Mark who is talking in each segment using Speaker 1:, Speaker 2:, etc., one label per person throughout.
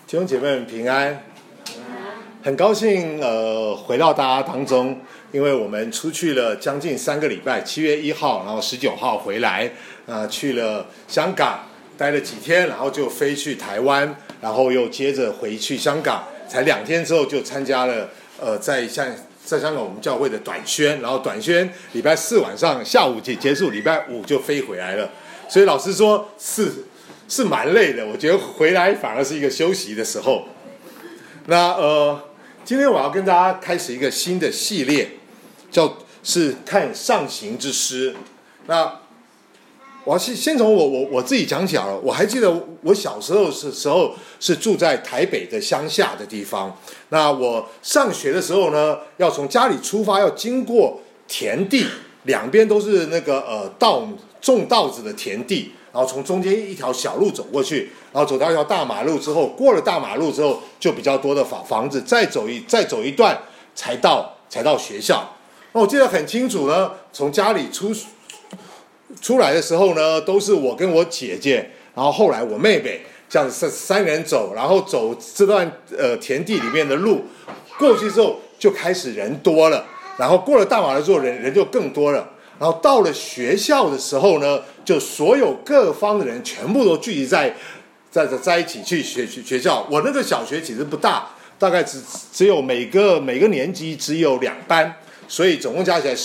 Speaker 1: 弟兄姐妹们平安，很高兴回到大家当中，因为我们出去了将近3个礼拜，7月1号，然后19号回来，去了香港待了几天，然后就飞去台湾，然后又接着回去香港，才2天之后就参加了在香港我们教会的短宣，然后短宣礼拜4晚上下午结束，礼拜5就飞回来了，所以老实说是蛮累的，我觉得回来反而是一个休息的时候。那今天我要跟大家开始一个新的系列，是看上行之诗。那我要先从我自己讲起好了。我还记得我小时候是住在台北的乡下的地方。那我上学的时候呢，要从家里出发，要经过田地，两边都是那个种稻子的田地。然后从中间一条小路走过去，然后走到一条大马路之后，过了大马路之后就比较多的房子，再走一段才到学校。那我记得很清楚呢，从家里出来的时候呢，都是我跟我姐姐，然后后来我妹妹，这样子3人走，然后走这段田地里面的路，过去之后就开始人多了，然后过了大马路之后人就更多了。然后到了学校的时候呢，就所有各方的人全部都聚集在一起去学校。我那个小学其实不大，大概只有每个年级只有2班，所以总共加起来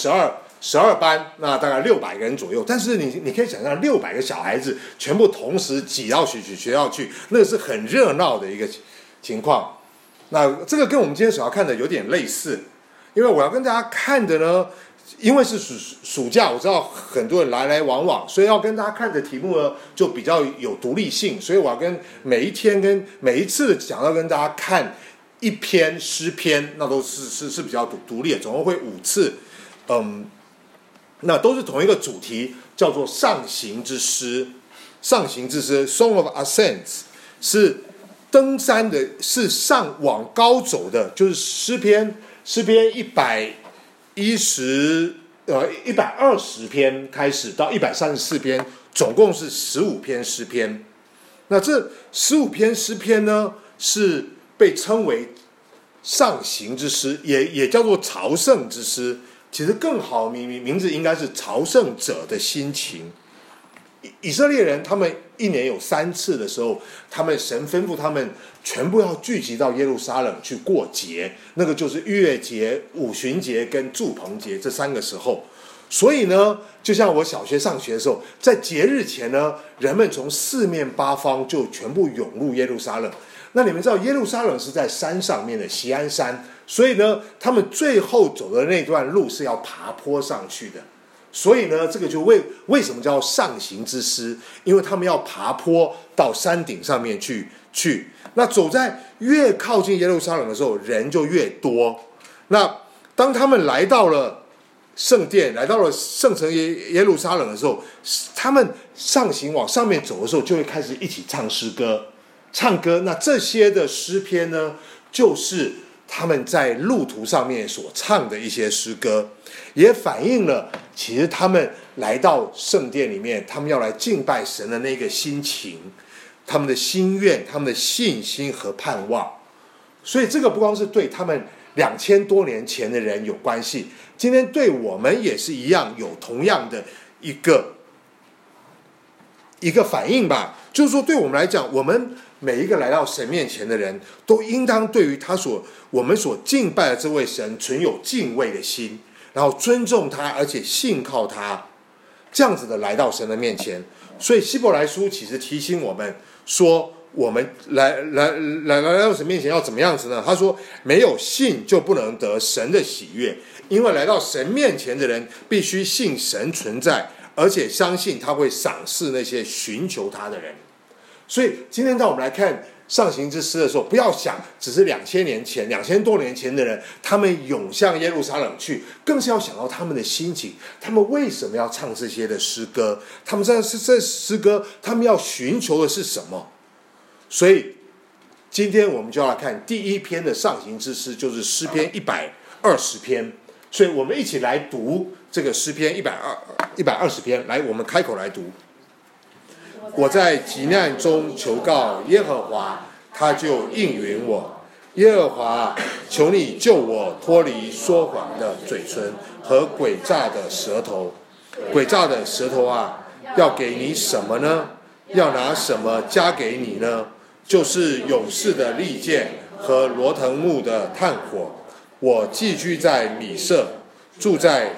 Speaker 1: 12班，那大概600个人左右。但是你可以想象600个小孩子全部同时挤到学校去，那个是很热闹的一个情况。那这个跟我们今天所要看的有点类似，因为我要跟大家看的呢，因为是暑假，我知道很多人来来往往，所以要跟大家看的题目呢就比较有独立性，所以我要跟每一天跟每一次讲到跟大家看一篇诗篇，那都是比较独立的，总共会5次，那都是同一个主题，叫做上行之诗。上行之诗 Song of Ascents 是登山的，是往高走的，就是诗篇120篇开始到134篇，总共是15篇诗篇。那这15篇诗篇呢，是被称为上行之诗，也叫做朝圣之诗。其实更好名字应该是朝圣者的心情。以色列人他们1年有3次的时候，神吩咐他们全部要聚集到耶路撒冷去过节，那个就是逾越节、五旬节跟住棚节这3个时候。所以呢，就像我小学上学的时候，在节日前呢，人们从4面8方就全部涌入耶路撒冷。那你们知道耶路撒冷是在山上面的锡安山，所以呢，他们最后走的那段路是要爬坡上去的。所以呢，这个就为什么叫上行之诗？因为他们要爬坡到山顶上面去。那走在越靠近耶路撒冷的时候，人就越多。那当他们来到了圣殿，来到了圣城耶路撒冷的时候，他们上行往上面走的时候，就会开始一起唱诗歌。唱歌，那这些的诗篇呢，就是他们在路途上面所唱的一些诗歌，也反映了其实他们来到圣殿里面，他们要来敬拜神的那个心情，他们的心愿，他们的信心和盼望。所以这个不光是对他们2000多年前的人有关系，今天对我们也是一样，有同样的一个反应吧。就是说对我们来讲，我们每一个来到神面前的人，都应当对于我们所敬拜的这位神存有敬畏的心，然后尊重他，而且信靠他，这样子的来到神的面前。所以希伯来书其实提醒我们说，我们来到神面前要怎么样子呢？他说，没有信就不能得神的喜悦，因为来到神面前的人必须信神存在，而且相信他会赏识那些寻求他的人。所以今天当我们来看上行之诗的时候，不要想只是2000多年前的人，他们涌向耶路撒冷去，更是要想到他们的心情，他们为什么要唱这些的诗歌，他们这诗歌他们要寻求的是什么。所以今天我们就要来看第1篇的上行之诗，就是诗篇120篇。所以我们一起来读这个诗篇120篇。来，我们开口来读。我在急难中求告耶和华， 他就应允我。耶和华，求你救我脱离说谎的嘴唇和诡诈的舌头。诡诈的舌头啊，要给你什么呢？要拿什么加给你呢？就是勇士的利剑和罗藤木的炭火。我寄居在米色，住在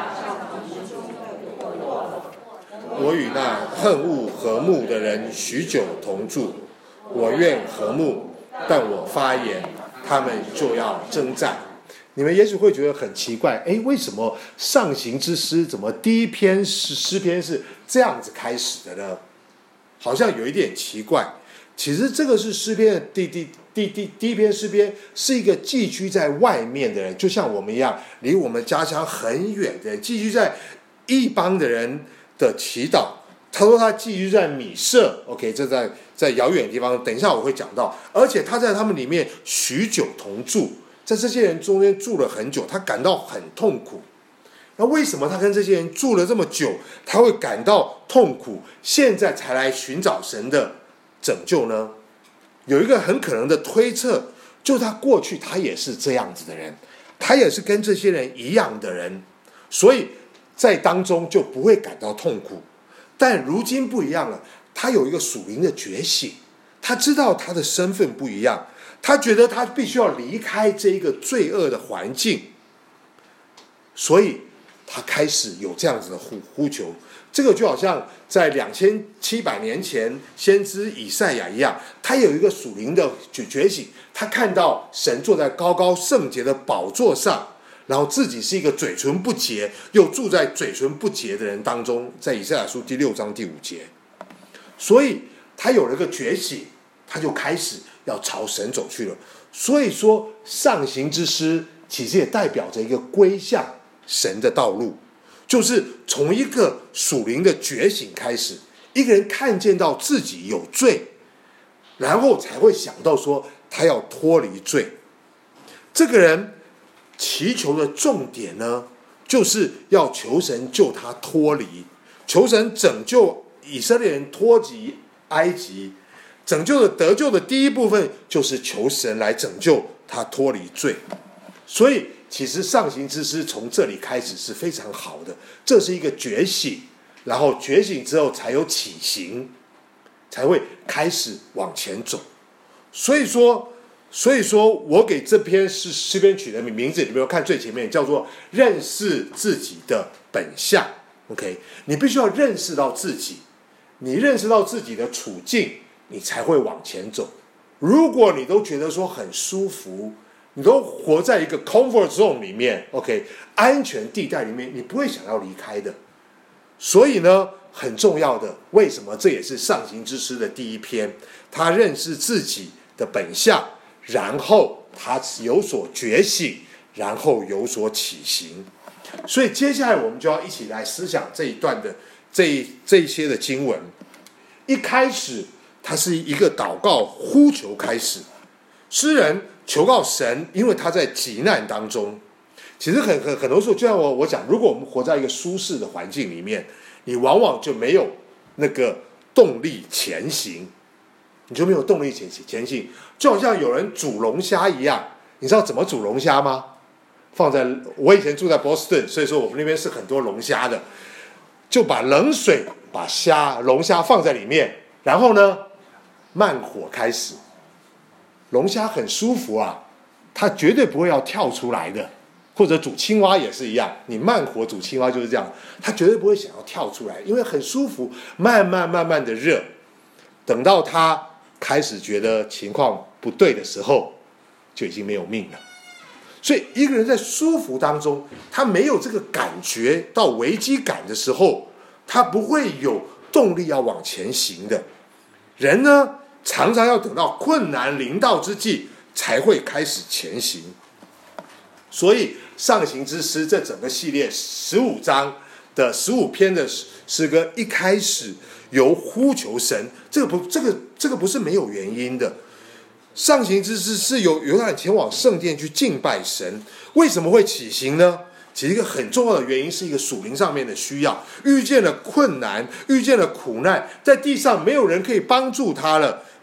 Speaker 1: 我与那恨恶和睦的人许久同住。我愿和睦，但我发言，他们就要征战。你们也许会觉得很奇怪，为什么上行之诗怎么第一篇诗篇是这样子开始的呢？好像有一点奇怪。其实这个是诗篇的第一篇诗篇，是一个寄居在外面的人，就像我们一样，离我们家乡很远的人，寄居在异邦的人的祈祷。他说他寄居在米色 ，OK， 这在遥远的地方，等一下我会讲到。而且他在他们里面许久同住，在这些人中间住了很久，他感到很痛苦。那为什么他跟这些人住了这么久，他会感到痛苦？现在才来寻找神的拯救呢？有一个很可能的推测，就他过去他也是这样子的人，他也是跟这些人一样的人，所以在当中就不会感到痛苦。但如今不一样了，他有一个属灵的觉醒，他知道他的身份不一样，他觉得他必须要离开这一个罪恶的环境，所以他开始有这样子的呼求。这个就好像在2700年前先知以赛亚一样，他有一个属灵的觉醒，他看到神坐在高高圣洁的宝座上，然后自己是一个嘴唇不洁又住在嘴唇不洁的人当中，在以赛亚书第6章第5节。所以他有了个觉醒，他就开始要朝神走去了。所以说上行之诗其实也代表着一个归向神的道路，就是从一个属灵的觉醒开始，一个人看见到自己有罪，然后才会想到说他要脱离罪。这个人祈求的重点呢，就是要求神救他脱离，求神拯救以色列人脱离埃及。得救的第一部分就是求神来拯救他脱离罪。所以其实上行之诗从这里开始是非常好的，这是一个觉醒，然后觉醒之后才有起行，才会开始往前走。所以说我给这篇诗篇取的名字，你们看最前面叫做认识自己的本相。 OK， 你必须要认识到自己，你认识到自己的处境，你才会往前走。如果你都觉得说很舒服，你都活在一个 comfort zone 里面 ，OK， 安全地带里面，你不会想要离开的。所以呢，很重要的，为什么这也是上行之诗的第一篇？他认识自己的本相，然后他有所觉醒，然后有所起行。所以接下来我们就要一起来思想这一段的这一些的经文。一开始，它是一个祷告呼求开始，诗人求告神，因为他在急难当中。其实很多时候，就像我讲，如果我们活在一个舒适的环境里面，你往往就没有那个动力前行，你就没有动力前行。就好像有人煮龙虾一样，你知道怎么煮龙虾吗？我以前住在波士顿，所以说我们那边是很多龙虾的，就把冷水把龙虾放在里面，然后呢慢火开始。龙虾很舒服啊，它绝对不会要跳出来的。或者煮青蛙也是一样，你慢火煮青蛙就是这样，它绝对不会想要跳出来，因为很舒服，慢慢的热。等到它开始觉得情况不对的时候，就已经没有命了。所以一个人在舒服当中，他没有这个感觉到危机感的时候，他不会有动力要往前行的。人呢，常常要等到困难临到之际才会开始前行。所以上行之诗这整个系列15章的15篇的诗歌，一开始由呼求神，这个不是没有原因的。上行之诗是由犹太人前往圣殿去敬拜神。为什么会起行呢？其实一个很重要的原因是一个属灵上面的需要，遇见了困难，遇见了苦难，在地上没有人可以帮助他了，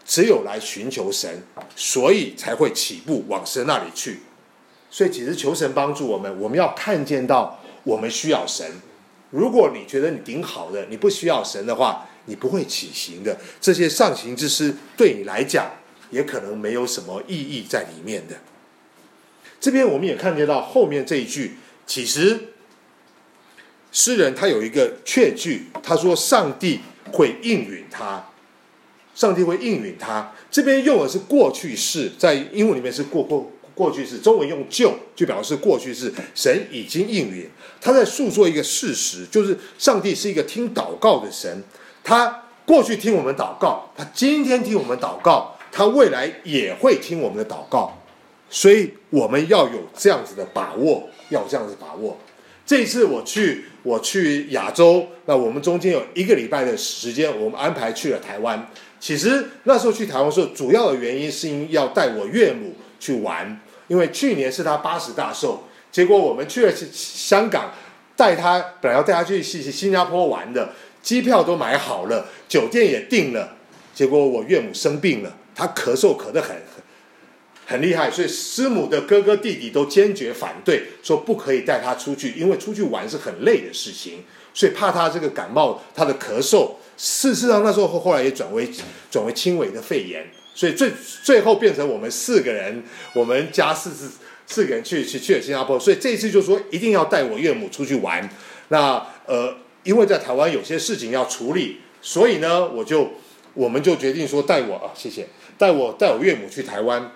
Speaker 1: 只有来寻求神，所以才会起步往神那里去。所以其实求神帮助我们，我们要看见到我们需要神。如果你觉得你顶好的，你不需要神的话，你不会起行的。这些上行之诗对你来讲也可能没有什么意义在里面的。这边我们也看见到后面这一句，其实诗人他有一个确据，他说上帝会应允他，上帝会应允他。这边用的是过去式，在英文里面是过去式，中文用就表示过去式，神已经应允。他在诉说一个事实，就是上帝是一个听祷告的神，他过去听我们祷告，他今天听我们祷告，他未来也会听我们的祷告。所以我们要有这样子的把握，这一次我去亚洲，那我们中间有1个礼拜的时间，我们安排去了台湾。其实那时候去台湾的时候，主要的原因是因为要带我岳母去玩，因为去年是他80大寿，结果我们去了香港，本来要带他去新加坡玩的，机票都买好了，酒店也订了，结果我岳母生病了，他咳嗽咳得很厉害，所以师母的哥哥弟弟都坚决反对，说不可以带他出去，因为出去玩是很累的事情，所以怕他这个感冒，他的咳嗽，事实上那时候后来也转为轻微的肺炎，所以最后变成我们4个人，我们家4个人去了新加坡，所以这一次就说一定要带我岳母出去玩。那因为在台湾有些事情要处理，所以呢我们就决定说带我岳母去台湾。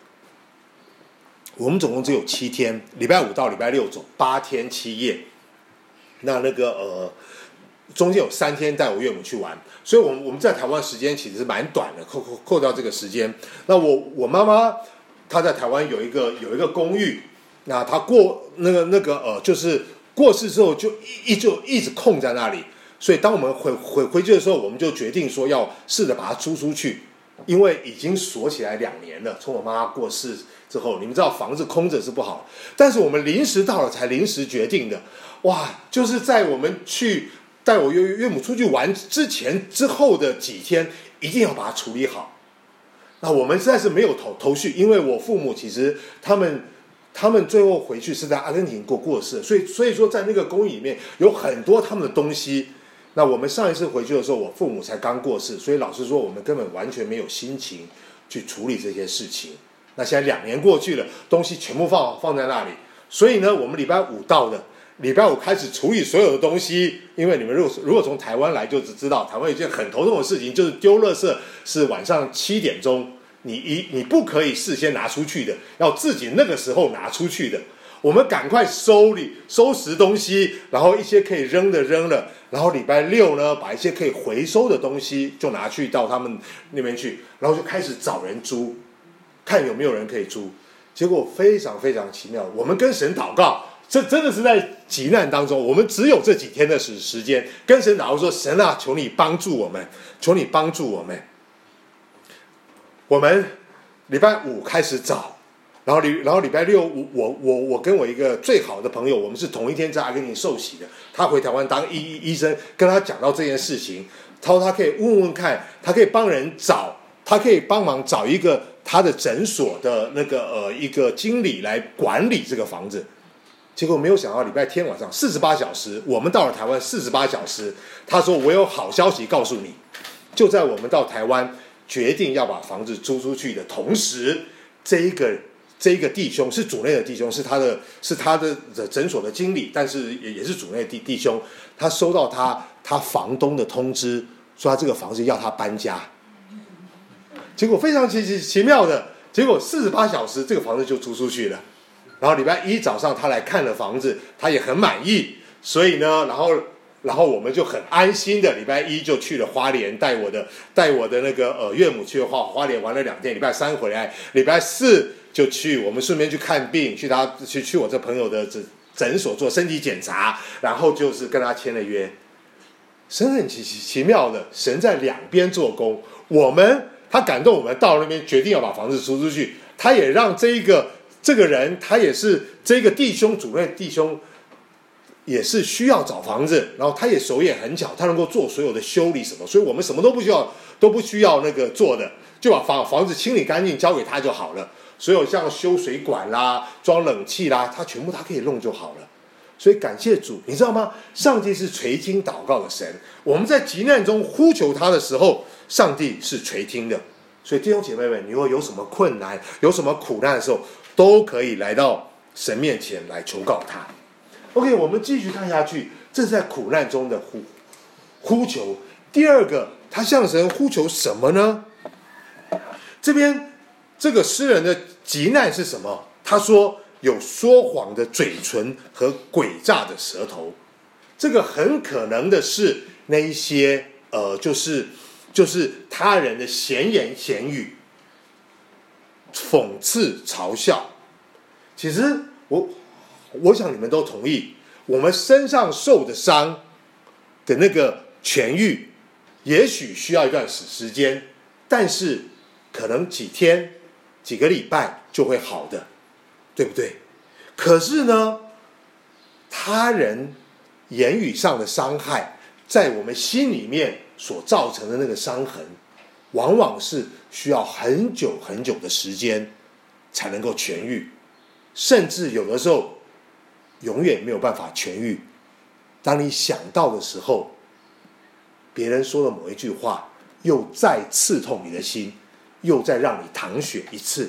Speaker 1: 我们总共只有7天，礼拜5到礼拜6走8天7夜。那中间有3天带我岳母去玩，所以我们在台湾时间其实蛮短的，扣掉这个时间。那我妈妈她在台湾有一个公寓，那她就是过世之后就一直空在那里，所以当我们回去的时候，我们就决定说要试着把它租出去，因为已经锁起来2年了。从我妈妈过世之后，你们知道房子空着是不好，但是我们临时到了才临时决定的。哇，就是在我们去带我岳母出去玩之后的几天，一定要把它处理好。那我们实在是没有头绪，因为我父母其实他们最后回去是在阿根廷过世，所以说在那个公寓里面有很多他们的东西。那我们上一次回去的时候，我父母才刚过世，所以老实说我们根本完全没有心情去处理这些事情。那现在2年过去了，东西全部放在那里，所以呢我们礼拜5到的，礼拜5开始处理所有的东西。因为你们如果从台湾来就知道，台湾有一件很头痛的事情，就是丢垃圾是晚上7点钟，你不可以事先拿出去的，要自己那个时候拿出去的。我们赶快收拾东西，然后一些可以扔的扔了，然后礼拜6呢把一些可以回收的东西就拿去到他们那边去，然后就开始找人租，看有没有人可以租。结果非常非常奇妙，我们跟神祷告，这真的是在急难当中，我们只有这几天的时间跟神祷告说，神啊，求你帮助我们，求你帮助我们。我们礼拜5开始找，然后礼拜6我跟我一个最好的朋友，我们是同一天在阿根廷受洗的，他回台湾当医生，跟他讲到这件事情，他说他可以问看，他可以帮人找，他可以帮忙找一个他的诊所的一个经理来管理这个房子。结果没有想到礼拜天晚上48小时，我们到了台湾48小时，他说我有好消息告诉你。就在我们到台湾决定要把房子租出去的同时，这一个弟兄是主内的弟兄，是他的诊所的经理，但是也是主内的弟兄，他收到他房东的通知，说他这个房子要他搬家。结果非常奇妙的，结果48小时这个房子就租出去了。然后礼拜1早上他来看了房子，他也很满意，所以呢，然后我们就很安心的礼拜1就去了花莲，带我的岳母去花莲玩了2天，礼拜3回来，礼拜4就我们顺便去看病，去我这朋友的诊所做身体检查，然后就是跟他签了约。神很奇妙的，神在2边做工。他感动我们到那边决定要把房子租出去，他也让这个人，他也是这个弟兄主内弟兄，也是需要找房子，然后他也手也很巧，他能够做所有的修理什么，所以我们什么都不需要做的， 就把房子清理干净交给他就好了。所有像修水管啦、装冷气啦，他全部他可以弄就好了。所以感谢主，你知道吗？上帝是垂听祷告的神，我们在急难中呼求他的时候，上帝是垂听的。所以弟兄姐妹们，你如果有什么困难、有什么苦难的时候，都可以来到神面前来求告他。OK， 我们继续看下去，这是在苦难中的呼求。第二个，他向神呼求什么呢？这边这个诗人的急难是什么？他说有说谎的嘴唇和诡诈的舌头。这个很可能的是那一些就是他人的闲言闲语、讽刺嘲笑。其实我想你们都同意，我们身上受的伤的那个痊愈，也许需要一段时间，但是可能几天、几个礼拜就会好的，对不对？可是呢，他人言语上的伤害，在我们心里面所造成的那个伤痕，往往是需要很久很久的时间才能够痊愈，甚至有的时候永远没有办法痊愈。当你想到的时候，别人说的某一句话又再刺痛你的心，又再让你淌血一次。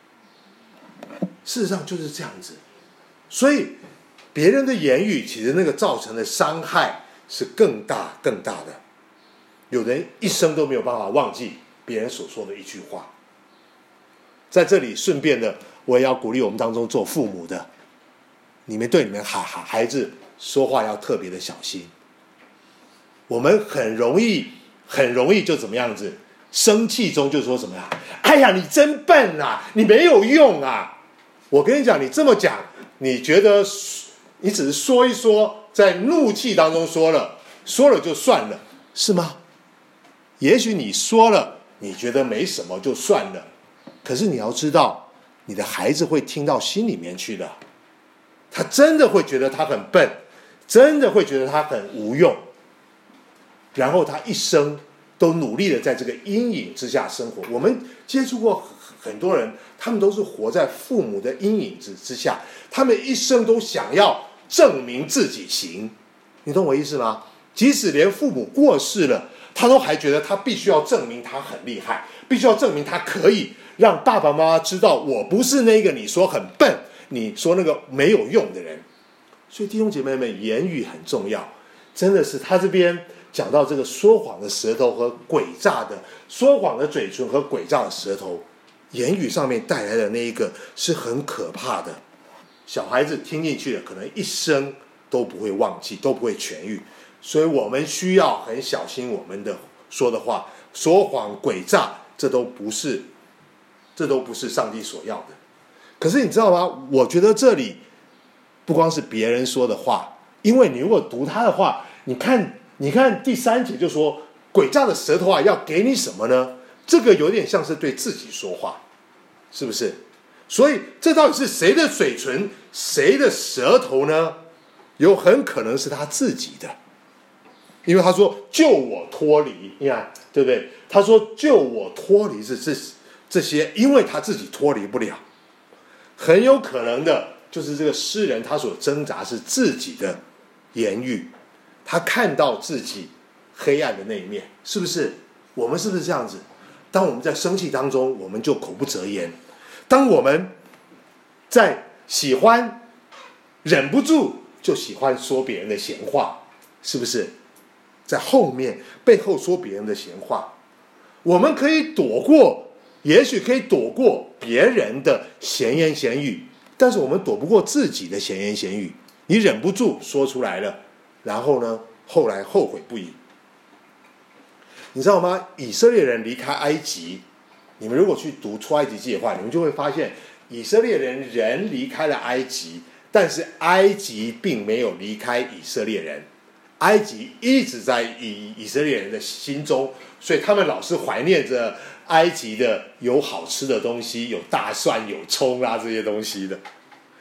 Speaker 1: 事实上就是这样子。所以别人的言语其实那个造成的伤害是更大更大的。有人一生都没有办法忘记别人所说的一句话。在这里顺便的，我也要鼓励我们当中做父母的，你们对你们孩子说话要特别的小心。我们很容易就怎么样子，生气中就说什么呀？哎呀，你真笨啊，你没有用啊！我跟你讲，你这么讲，你觉得你只是说一说，在怒气当中说了就算了，是吗？也许你说了，你觉得没什么就算了，可是你要知道，你的孩子会听到心里面去的，他真的会觉得他很笨，真的会觉得他很无用，然后他一生都努力的在这个阴影之下生活。我们接触过很多人，他们都是活在父母的阴影之下，他们一生都想要证明自己行。你懂我意思吗？即使连父母过世了，他都还觉得他必须要证明他很厉害，必须要证明他可以让爸爸妈妈知道，我不是那个你说很笨、你说那个没有用的人。所以弟兄姐妹们，言语很重要，真的是他这边讲到这个说谎的舌头和诡诈的说谎的嘴唇和诡诈的舌头，言语上面带来的那一个是很可怕的。小孩子听进去了，可能一生都不会忘记，都不会痊愈。所以我们需要很小心我们的说的话，说谎诡诈，这都不是上帝所要的。可是你知道吗？我觉得这里不光是别人说的话，因为你如果读他的话，你看第3节就说，诡诈的舌头啊，要给你什么呢？这个有点像是对自己说话，是不是？所以这到底是谁的嘴唇，谁的舌头呢？有很可能是他自己的。因为他说救我脱离，你看对不对？他说救我脱离是这些，因为他自己脱离不了。很有可能的就是这个诗人他所挣扎是自己的言语，他看到自己黑暗的那一面，是不是？我们是不是这样子？当我们在生气当中，我们就口不择言；当我们在喜欢忍不住，就喜欢说别人的闲话，是不是？在背后说别人的闲话，我们可以也许可以躲过别人的闲言闲语，但是我们躲不过自己的闲言闲语。你忍不住说出来了，然后呢，后来后悔不已。你知道吗？以色列人离开埃及，你们如果去读出埃及记的话，你们就会发现以色列人离开了埃及，但是埃及并没有离开以色列人，埃及一直在以色列人的心中，所以他们老是怀念着埃及的有好吃的东西，有大蒜有葱啊这些东西的。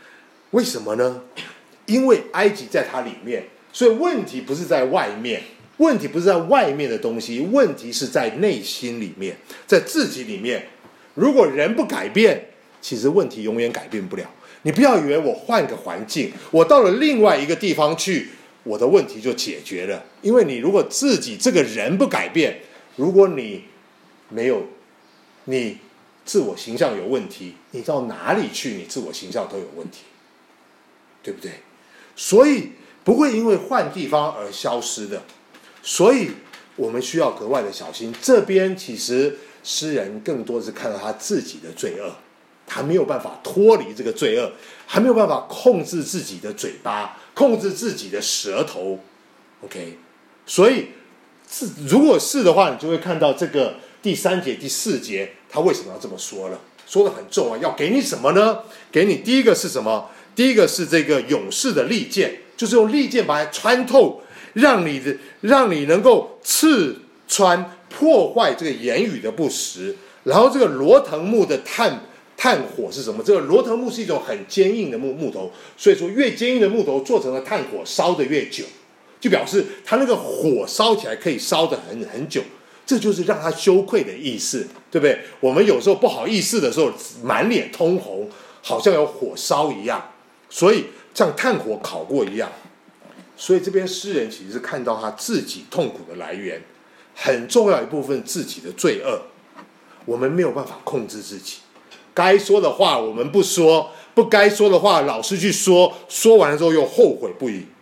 Speaker 1: 为什么呢？因为埃及在它里面，所以问题不是在外面， 问题不是在外面的东西，问题是在内心里面，在自己里面。如果人不改变，其实问题永远改变不了。你不要以为我换个环境，我到了另外一个地方去，我的问题就解决了。因为你如果自己这个人不改变，如果你没有，你自我形象有问题，你到哪里去，你自我形象都有问题，对不对？所以不会因为换地方而消失的。所以我们需要格外的小心。这边其实诗人更多是看到他自己的罪恶，他没有办法脱离这个罪恶，还没有办法控制自己的嘴巴，控制自己的舌头。 OK， 所以如果是的话，你就会看到这个第3节第4节他为什么要这么说了，说得很重啊。要给你什么呢？给你第一个是什么？第一个是这个勇士的利剑，就是用利剑把它穿透，让你能够刺穿破坏这个言语的不实。然后这个罗藤木的炭火是什么？这个罗藤木是一种很坚硬的木头，所以说越坚硬的木头做成了炭火烧得越久，就表示它那个火烧起来可以烧得很久。这就是让他羞愧的意思，对不对？我们有时候不好意思的时候，满脸通红，好像有火烧一样，所以像炭火烤过一样。所以这边诗人其实是看到他自己痛苦的来源，很重要一部分自己的罪恶。我们没有办法控制自己，该说的话我们不说，不该说的话老是去说，说完了之后又后悔不已。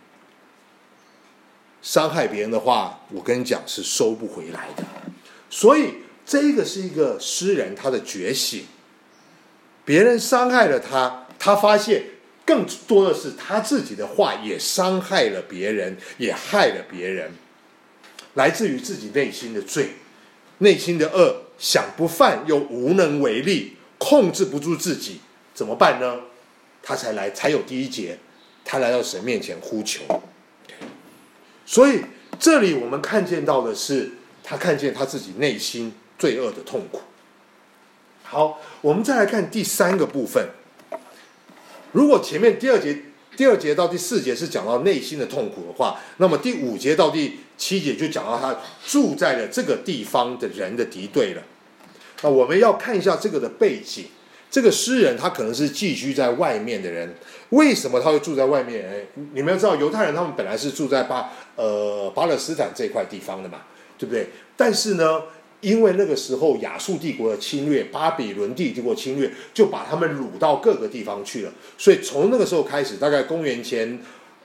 Speaker 1: 伤害别人的话，我跟你讲是收不回来的。所以这个是一个诗人他的觉醒，别人伤害了他，他发现更多的是他自己的话也伤害了别人，也害了别人，来自于自己内心的罪，内心的恶，想不犯又无能为力，控制不住自己，怎么办呢？他才有第1节，他来到神面前呼求。所以这里我们看见到的是，他看见他自己内心罪恶的痛苦。好，我们再来看第3个部分。如果前面第二节到第4节是讲到内心的痛苦的话，那么第5节到第7节就讲到他住在了这个地方的人的敌对了。那我们要看一下这个的背景。这个诗人他可能是寄居在外面的人，为什么他会住在外面？你们要知道，犹太人他们本来是住在巴勒斯坦这块地方的嘛，对不对？但是呢，因为那个时候亚述帝国的侵略，巴比伦帝国侵略，就把他们掳到各个地方去了。所以从那个时候开始，大概公元前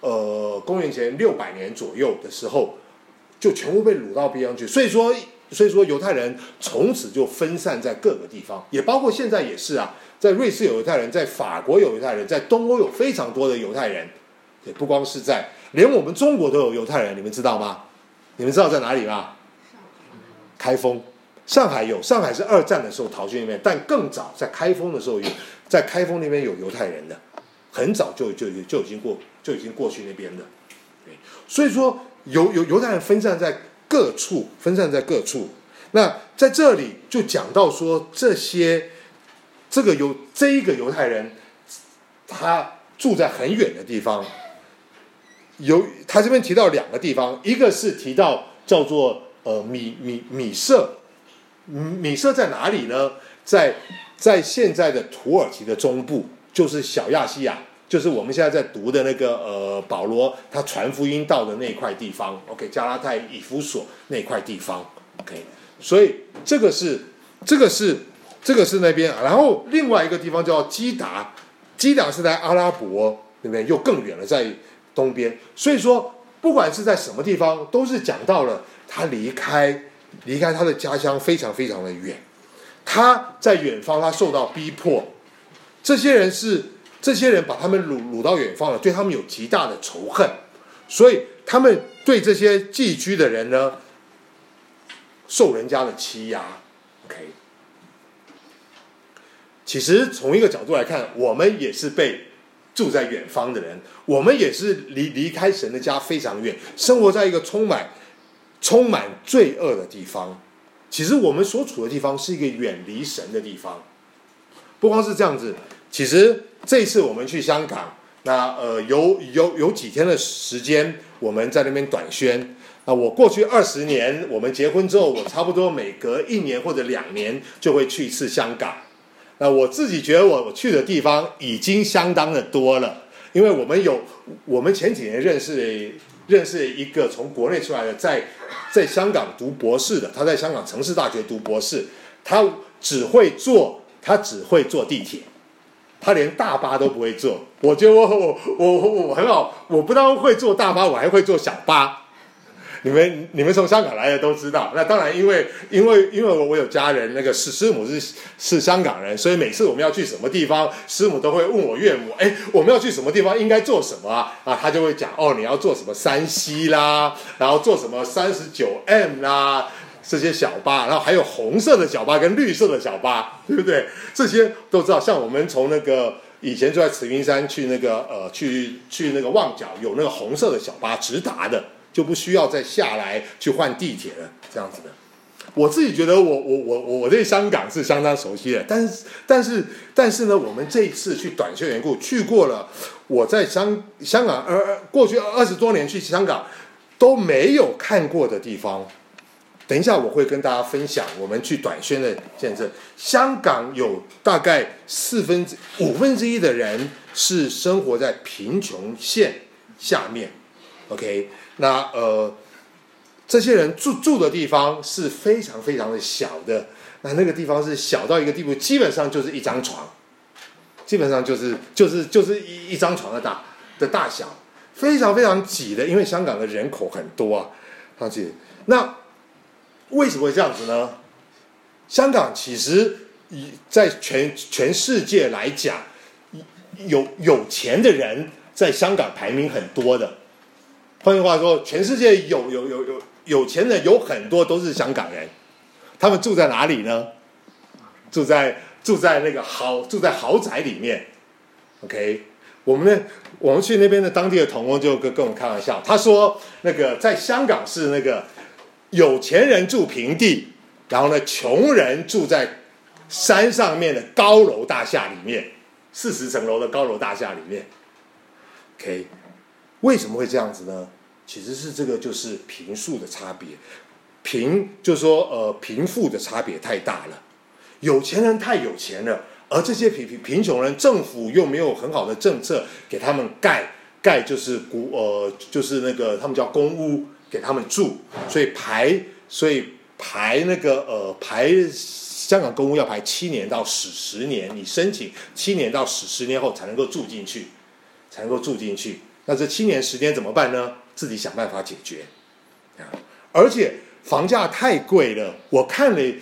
Speaker 1: 600年左右的时候，就全部被掳到别地方去。所以说犹太人从此就分散在各个地方，也包括现在也是啊，在瑞士有犹太人，在法国有犹太人，在东欧有非常多的犹太人。对，不光是连我们中国都有犹太人，你们知道吗？你们知道在哪里吗？开封。上海有，上海是2战的时候逃去那边，但更早在开封的时候有，在开封那边有犹太人的，很早就已经过去那边的。对，所以说犹太人分散在各处。那在这里就讲到说，这个犹太人，他住在很远的地方。他这边提到2个地方，一个是提到叫做米舍。米舍在哪里呢？在现在的土耳其的中部，就是小亚细亚，就是我们现在在读的那个保罗他传福音到的那块地方。OK， 加拉太、以弗所那块地方。OK， 所以这个是那边。然后另外一个地方叫基达，基达是在阿拉伯那边，又更远了，在东边。所以说不管是在什么地方，都是讲到了他离开他的家乡非常非常的远，他在远方，他受到逼迫。这些人把他们掳到远方了，对他们有极大的仇恨，所以他们对这些寄居的人呢，受人家的欺压。OK， 其实从一个角度来看，我们也是被住在远方的人，我们也是离开神的家非常远，生活在一个充满罪恶的地方。其实我们所处的地方是一个远离神的地方。不光是这样子，其实这一次我们去香港，那有几天的时间我们在那边短宣。 我过去20年，我们结婚之后，我差不多每隔1年或者2年就会去一次香港。那我自己觉得我去的地方已经相当的多了，因为我们前几年认识了一个从国内出来的，在香港读博士的，他在香港城市大学读博士，他只会坐地铁。他连大巴都不会坐，我觉得我很好，我不但会坐大巴，我还会坐小巴。你们从香港来的都知道，那当然因为我有家人，那个师母是香港人，所以每次我们要去什么地方，师母都会问我岳母，我们要去什么地方应该做什么啊？他就会讲你要做什么3C啦，然后做什么39M 啦。这些小巴，然后还有红色的小巴跟绿色的小巴，对不对？这些都知道。像我们从那个以前住在慈云山去那个去那个旺角，有那个红色的小巴直达的，就不需要再下来去换地铁了，这样子的。我自己觉得我对香港是相当熟悉的，但是呢，我们这一次去短袖缘故去过了，我在香港过去20多年去香港都没有看过的地方。等一下我会跟大家分享我们去短宣的见证。香港有大概1/5的人是生活在贫穷线下面 ，OK？ 那这些人住的地方是非常非常的小的，那个地方是小到一个地步，基本上就是一张床，基本上就是一张床的大小，非常非常挤的，因为香港的人口很多啊，那为什么会这样子呢？香港其实在全世界来讲，有钱的人在香港排名很多的。换句话说，全世界有钱人有很多都是香港人。他们住在哪里呢？住在豪宅里面。OK， 我们去那边的当地的同工就跟我们开玩笑，他说那个在香港是那个有钱人住平地，然后呢，穷人住在山上面的高楼大厦里面，40层楼的高楼大厦里面。OK， 为什么会这样子呢？其实是这个就是贫富的差别，就是说贫富的差别太大了，有钱人太有钱了，而这些贫穷人，政府又没有很好的政策给他们盖就是那个他们叫公屋。给他们住，所以排香港公屋要排7年到10年，你申请7年到10年后才能够住进去，那这7年10年怎么办呢？自己想办法解决。而且房价太贵了，我看了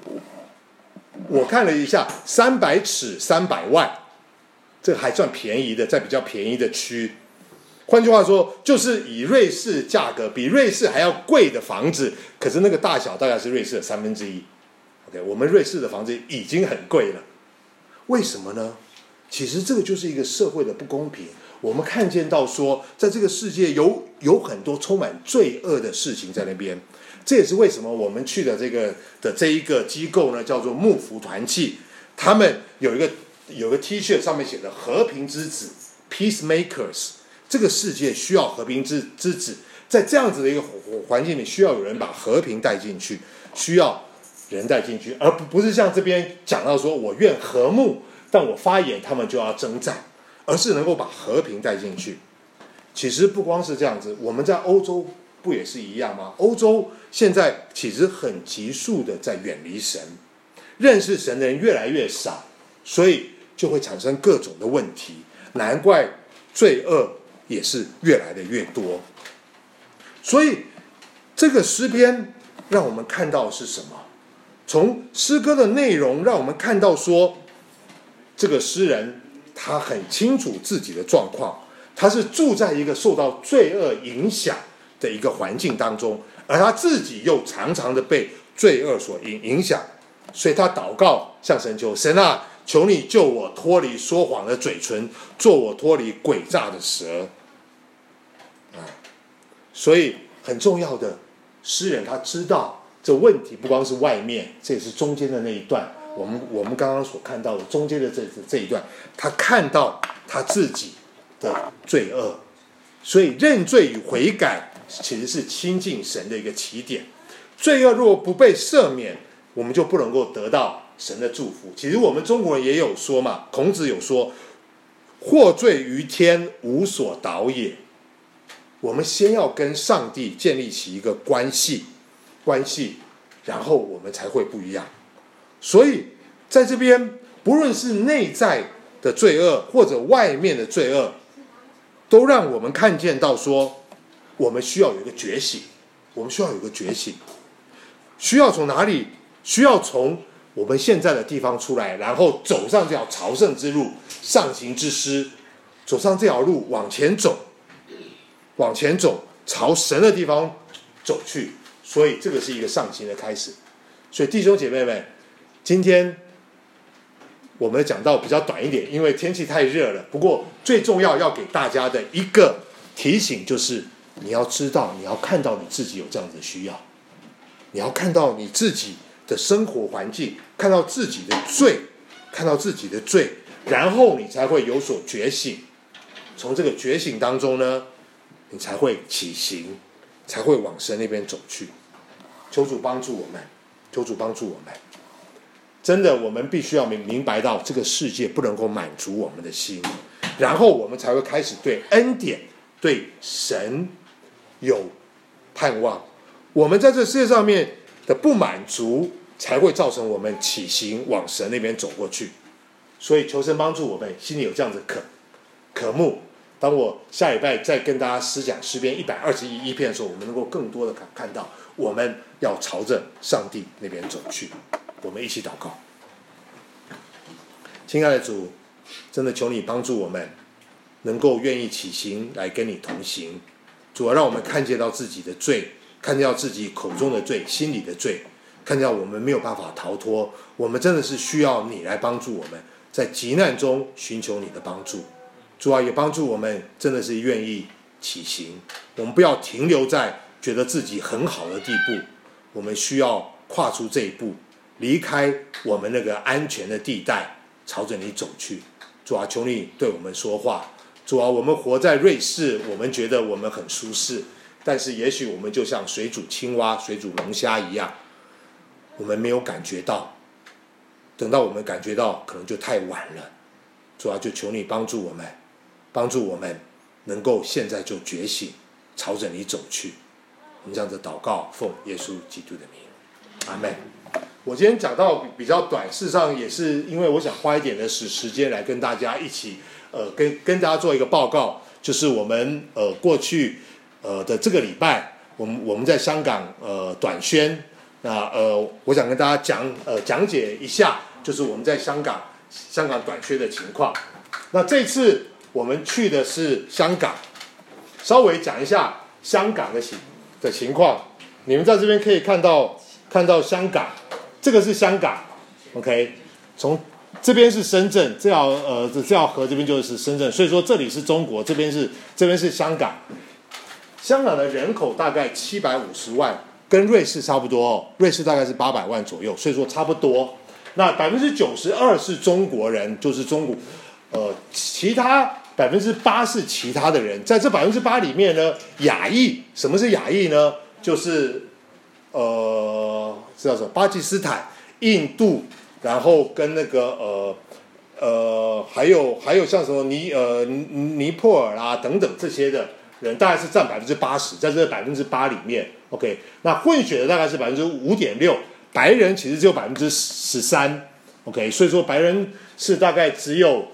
Speaker 1: 一下，300尺300万，这还算便宜的，在比较便宜的区。换句话说，就是以瑞士价格比瑞士还要贵的房子，可是那个大小大概是瑞士的1/3。OK， 我们瑞士的房子已经很贵了，为什么呢？其实这个就是一个社会的不公平。我们看见到说，在这个世界有很多充满罪恶的事情在那边，这也是为什么我们去的这一个机构呢，叫做幕福团契，他们有一个 T 恤上面写的和平之子 Peacemakers。这个世界需要和平之子，在这样子的一个环境里，需要有人把和平带进去，需要人带进去，而不是像这边讲到说我愿和睦，但我发言他们就要征战，而是能够把和平带进去。其实不光是这样子，我们在欧洲不也是一样吗？欧洲现在其实很急速的在远离神，认识神的人越来越少，所以就会产生各种的问题，难怪罪恶也是越来的越多。所以这个诗篇让我们看到的是什么？从诗歌的内容让我们看到说，这个诗人他很清楚自己的状况，他是住在一个受到罪恶影响的一个环境当中，而他自己又常常的被罪恶所影响，所以他祷告向神求，神啊，求你救我脱离说谎的嘴唇，救我脱离诡诈的舌。所以很重要的，诗人他知道这问题不光是外面，这也是中间的那一段，我们刚刚所看到的中间的这一段，他看到他自己的罪恶，所以认罪与悔改其实是亲近神的一个起点。罪恶若不被赦免，我们就不能够得到神的祝福。其实我们中国人也有说嘛，孔子有说，获罪于天，无所导也。我们先要跟上帝建立起一个关系，然后我们才会不一样。所以在这边，不论是内在的罪恶或者外面的罪恶，都让我们看见到说，我们需要有一个觉醒，需要从哪里？需要从我们现在的地方出来，然后走上这条朝圣之路，上行之诗，走上这条路往前走，朝神的地方走去。所以这个是一个上行的开始。所以弟兄姐妹们，今天我们讲到比较短一点，因为天气太热了。不过最重要给大家的一个提醒就是，你要知道，你要看到你自己有这样子的需要，你要看到你自己的生活环境，看到自己的罪，然后你才会有所觉醒。从这个觉醒当中呢，你才会起行，才会往神那边走去。求主帮助我们。真的，我们必须要明白到这个世界不能够满足我们的心，然后我们才会开始对恩典、对神有盼望。我们在这世界上面的不满足，才会造成我们起行往神那边走过去。所以求神帮助我们心里有这样子渴慕。当我下礼拜再跟大家思讲诗篇121篇的时候，我们能够更多的看到我们要朝着上帝那边走去。我们一起祷告。亲爱的主，真的求你帮助我们能够愿意起行来跟你同行。主啊，让我们看见到自己的罪，看见到自己口中的罪，心里的罪，看见到我们没有办法逃脱，我们真的是需要你来帮助我们，在急难中寻求你的帮助。主啊，也帮助我们真的是愿意起行，我们不要停留在觉得自己很好的地步，我们需要跨出这一步，离开我们那个安全的地带，朝着你走去。主啊，求你对我们说话。主啊，我们活在瑞士，我们觉得我们很舒适，但是也许我们就像水煮青蛙、水煮龙虾一样，我们没有感觉到，等到我们感觉到可能就太晚了。主啊，就求你帮助我们能够现在就觉醒，朝着你走去。我们这样子祷告，奉耶稣基督的名，阿们。我今天讲到比较短，事实上也是因为我想花一点的时间来跟大家一起跟大家做一个报告，就是我们过去的这个礼拜，我们在香港短宣，那我想跟大家讲解一下，就是我们在香港短宣的情况。那这次我们去的是香港，稍微讲一下香港的情况。你们在这边可以看到香港，这个是香港 ，OK， 从这边是深圳，这条河这边就是深圳，所以说这里是中国，这边是香港。香港的人口大概750万，跟瑞士差不多哦，瑞士大概是800万左右，所以说差不多。那92%是中国人，就是中国，其他8%是其他的人。在这8%里面呢，亚裔，什么是亚裔呢？就是知道什么？巴基斯坦、印度，然后跟那个还有像什么尼泊尔啊等等这些的人，大概是占80%，在这8%里面 ，OK， 那混血的大概是5.6%，白人其实只有13%。OK， 所以说白人是大概只有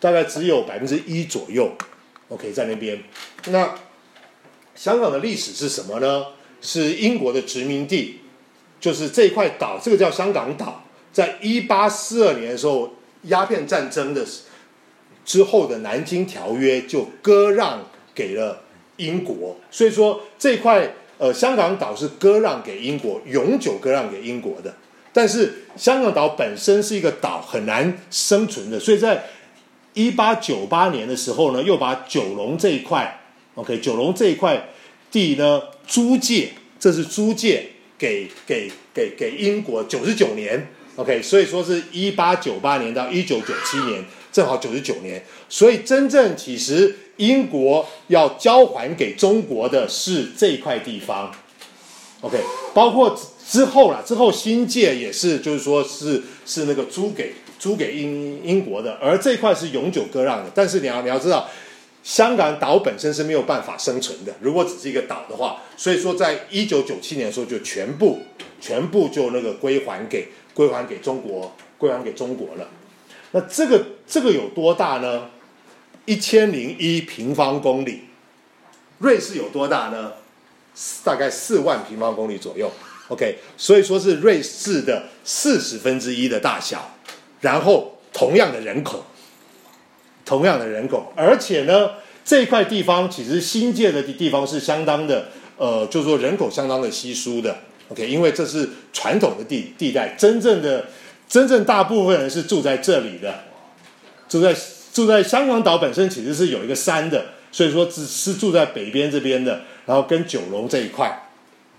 Speaker 1: 1%左右 ，OK， 在那边。那香港的历史是什么呢？是英国的殖民地，就是这一块岛，这个叫香港岛，在1842年的时候，鸦片战争的之后的南京条约就割让给了英国，所以说这块香港岛是割让给英国，永久割让给英国的。但是香港岛本身是一个岛，很难生存的，所以在1898年的时候呢，又把九龙这一块 ，OK， 九龙这一块地呢租借，这是租借给英国99年 ，OK， 所以说是1898年到1997年，正好99年。所以真正其实英国要交还给中国的是这一块地方。OK， 包括之后新界也是，就是说是那个租给英国的，而这一块是永久割让的。但是你要知道，香港岛本身是没有办法生存的，如果只是一个岛的话，所以说在1997年的时候就全部就那个归还给中国了。那这个有多大呢？1001平方公里。瑞士有多大呢？大概4万平方公里左右。OK， 所以说是瑞士的1/40的大小，然后同样的人口，而且呢，这一块地方其实新界的地方是相当的，就是说人口相当的稀疏的。OK， 因为这是传统的地带，真正大部分人是住在这里的，住在香港岛本身其实是有一个山的，所以说只是住在北边这边的，然后跟九龙这一块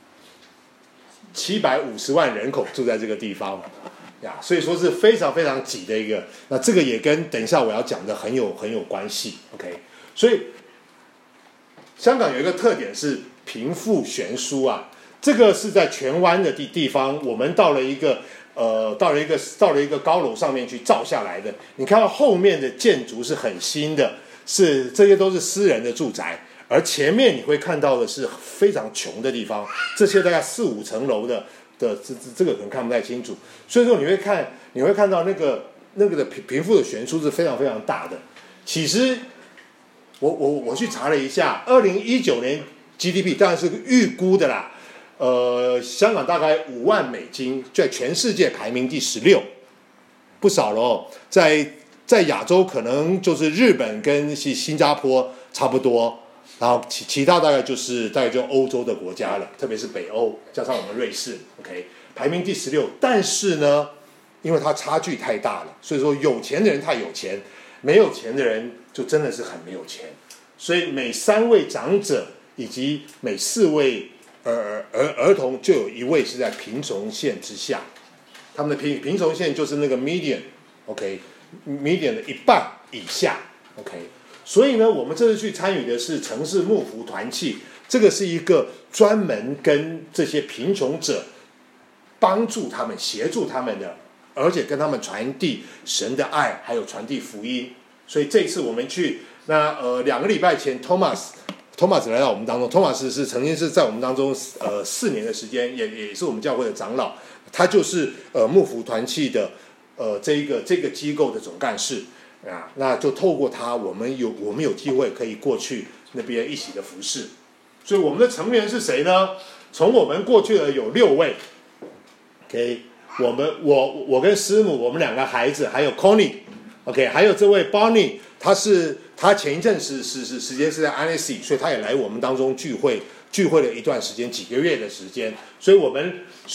Speaker 1: ，750万人口住在这个地方呀，所以说是非常非常挤的一个。那这个也跟等一下我要讲的很有关系。OK， 所以香港有一个特点是贫富悬殊啊，这个是在荃湾的地方，我们到了一个高楼上面去照下来的。你看到后面的建筑是很新的，这些都是私人的住宅，而前面你会看到的是非常穷的地方，这些大概4-5层楼的这个可能看不太清楚。所以说你会看到那个的贫富的悬殊是非常非常大的。其实我去查了一下，2019年 GDP 当然是预估的啦。香港大概5万美金，在全世界排名第16，不少了哦。在亚洲可能就是日本跟新加坡差不多，然后其他大概就欧洲的国家了，特别是北欧，加上我们瑞士 ，OK， 排名第16。但是呢，因为它差距太大了，所以说有钱的人太有钱，没有钱的人就真的是很没有钱。所以每3位长者以及每4位儿童就有1位是在贫穷线之下，他们的贫穷线就是那个 median，OK，median 的一半以下 ，OK。所以呢，我们这次去参与的是城市牧福团契，这个是一个专门跟这些贫穷者帮助他们、协助他们的，而且跟他们传递神的爱，还有传递福音。所以这次我们去，那2个礼拜前 Thomas 来到我们当中。Thomas 是曾经是在我们当中4年的时间，也是我们教会的长老，他就是牧福团契的这个机构的总干事啊。那就透过他，我们有机会可以过去那边一起的服侍。所以我们的成员是谁呢？从我们过去的有6位 ，OK， 我跟师母，我们2个孩子，还有 Connie，OK， 还有这位 Bonnie， 他前一阵时间是在 Annecy， 所以他也来我们当中聚会了一段时间，几个月的时间。所以我们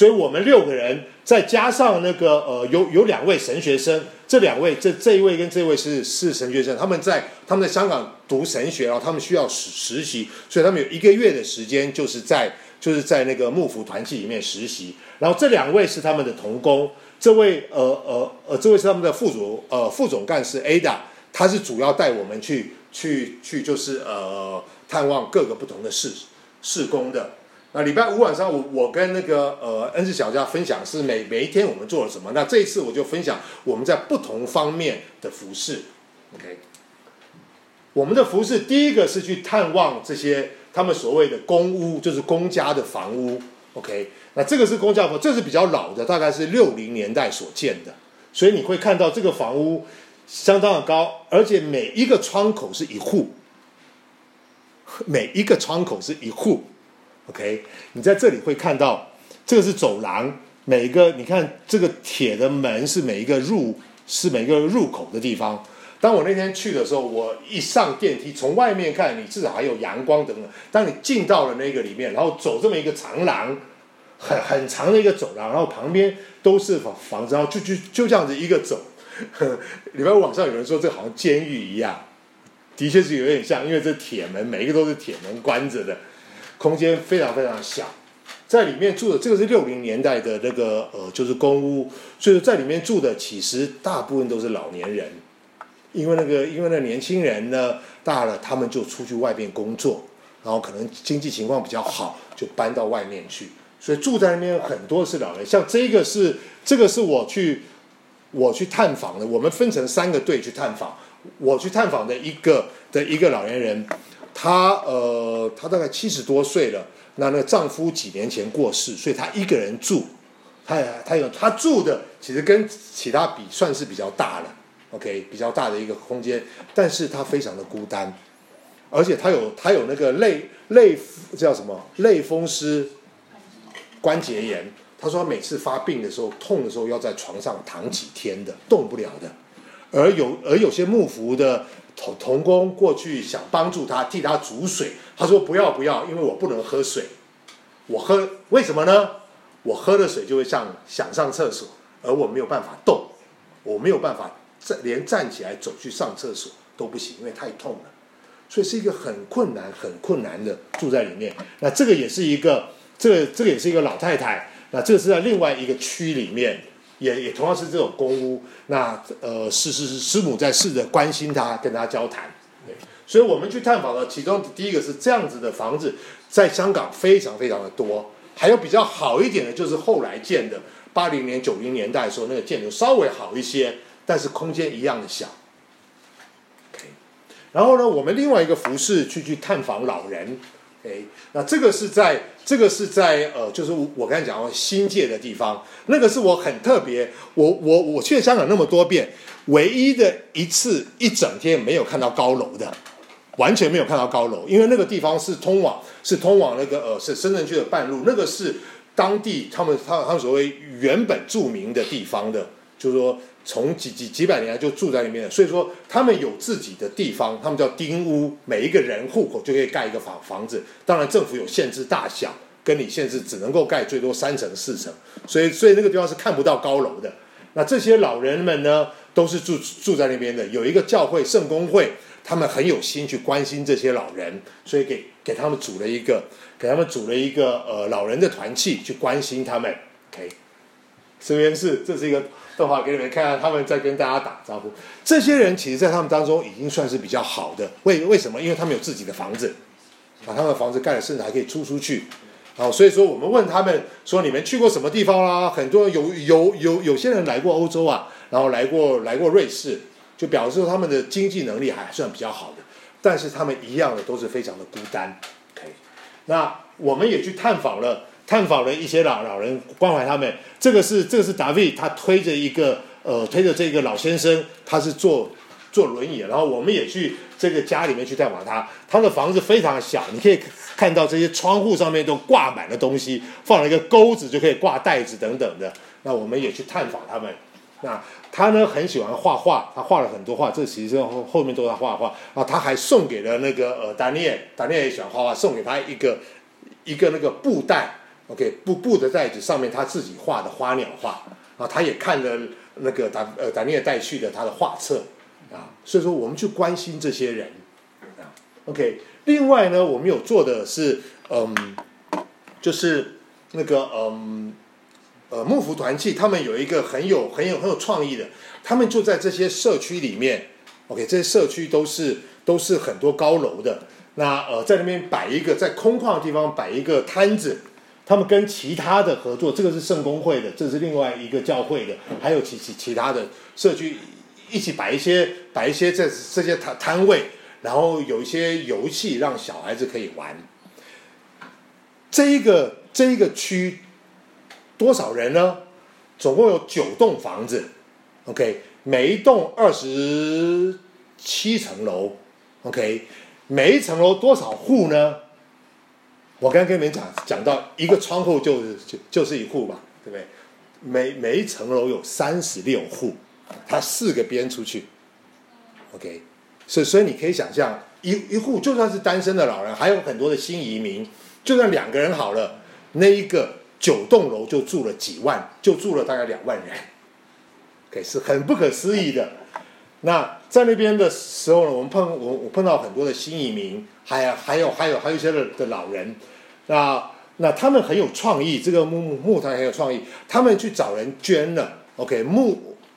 Speaker 1: 6个人，再加上那个有2位神学生，这2位这一位跟这一位是神学生，他们在香港读神学，然后他们需要实习，所以他们有1个月的时间就是在那个牧福团契里面实习。然后这2位是他们的同工，这位是他们的副总干事 Ada。他是主要带我们去就是探望各个不同的事工的。那礼拜5晚上我跟那个恩赐小家分享是每一天我们做了什么。那这一次我就分享我们在不同方面的服事。OK， 我们的服事第一个是去探望这些他们所谓的公屋，就是公家的房屋。OK， 那这个是公家房，这是比较老的，大概是60年代所建的，所以你会看到这个房屋相当的高，而且每一个窗口是一户，OK， 你在这里会看到，这个是走廊，每一个你看这个铁的门是每一个入口的地方。当我那天去的时候，我一上电梯，从外面看，你至少还有阳光等等。当你进到了那个里面，然后走这么一个长廊，很长的一个走廊，然后旁边都是房子，然后就这样子一个走。礼拜5晚上有人说这好像监狱一样，的确是有点像，因为这铁门每一个都是铁门关着的，空间非常非常小。在里面住的这个是60年代的那个就是公屋，所以在里面住的其实大部分都是老年人， 因为那个年轻人呢大了，他们就出去外面工作，然后可能经济情况比较好，就搬到外面去，所以住在那边很多是老人。像这个是我去探访的，我们分成3个队去探访。我去探访的一个老年人，他大概70多岁了，那个丈夫几年前过世，所以他一个人住。他住的其实跟其他比算是比较大了 ，OK， 比较大的一个空间，但是他非常的孤单，而且他有那个叫什么类风湿关节炎。他说他每次发病的时候痛的时候要在床上躺几天的，动不了的。而有些幕府的童工过去想帮助他，替他煮水，他说不要，因为我不能喝水，为什么呢？我喝的水就会想上厕所，而我没有办法动，我没有办法连站起来走去上厕所都不行，因为太痛了，所以是一个很困难的住在里面。那这个也是一个老太太，那这个是在另外一个区里面，也同样是这种公屋。那师母在试着关心她，跟她交谈。所以我们去探访的其中第一个是这样子的房子，在香港非常非常的多。还有比较好一点的就是后来建的80年90年代的时候，那个建筑稍微好一些，但是空间一样的小。然后呢，我们另外一个服饰去探访老人。那这个是在就是我刚才讲过新界的地方，那个是我很特别，我去了香港那么多遍，唯一的一次一整天没有看到高楼的，完全没有看到高楼，因为那个地方是通往那个是深圳区的半路，那个是当地他们所谓原本著名的地方的，就是说从几百年来就住在那边的，所以说他们有自己的地方，他们叫丁屋，每一个人户口就可以盖一个房子，当然政府有限制大小，跟你限制只能够盖最多3层4层，所以那个地方是看不到高楼的。那这些老人们呢，都是住在那边的，有一个教会圣公会，他们很有心去关心这些老人，所以给他们组了一个老人的团契去关心他们。OK， 这是一个动画给你们看看，他们在跟大家打招呼。这些人其实在他们当中已经算是比较好的，为什么？因为他们有自己的房子，把他们的房子盖了，甚至还可以出去。所以说我们问他们说你们去过什么地方啦？很多有些人来过欧洲啊，然后来过瑞士，就表示说他们的经济能力还算比较好的，但是他们一样的都是非常的孤单。OK， 那我们也去探访了一些老人，关怀他们。这个是达维，他推着这个老先生，他是坐轮椅，然后我们也去这个家里面去探访他。他的房子非常小，你可以看到这些窗户上面都挂满了东西，放了一个钩子就可以挂袋子等等的。那我们也去探访他们。那他呢很喜欢画画，他画了很多画，这其实后面都是他画画。然后他还送给了那个达尼尔也喜欢画画，送给他一个那个布袋。OK， 布的袋子上面他自己画的花鸟画啊，他也看了那个达尼尔带去的他的画册啊，所以说我们去关心这些人啊。OK， 另外呢，我们有做的是就是那个幕府团契，他们有一个很有创意的，他们就在这些社区里面 ，OK， 这些社区都是很多高楼的，那在那边在空旷的地方摆一个摊子。他们跟其他的合作，这个是圣公会的，这是另外一个教会的，还有其他的社区一起摆一些这些摊位，然后有一些游戏让小孩子可以玩。这一个区多少人呢？总共有9栋房子 ，OK， 每一栋27层楼 ，OK， 每一层楼多少户呢？我刚刚跟你们讲到一个窗户就是一户嘛，对不对？每一层楼有36户，它4个边出去 ，OK， 所以你可以想象一户就算是单身的老人，还有很多的新移民，就算2个人好了，那一个9栋楼就住了几万，就住了大概2万人 ，OK， 是很不可思议的。那在那边的时候呢，我碰到很多的新移民，还有一些的老人。那他们很有创意，这个木团很有创意，他们去找人捐了 ，OK，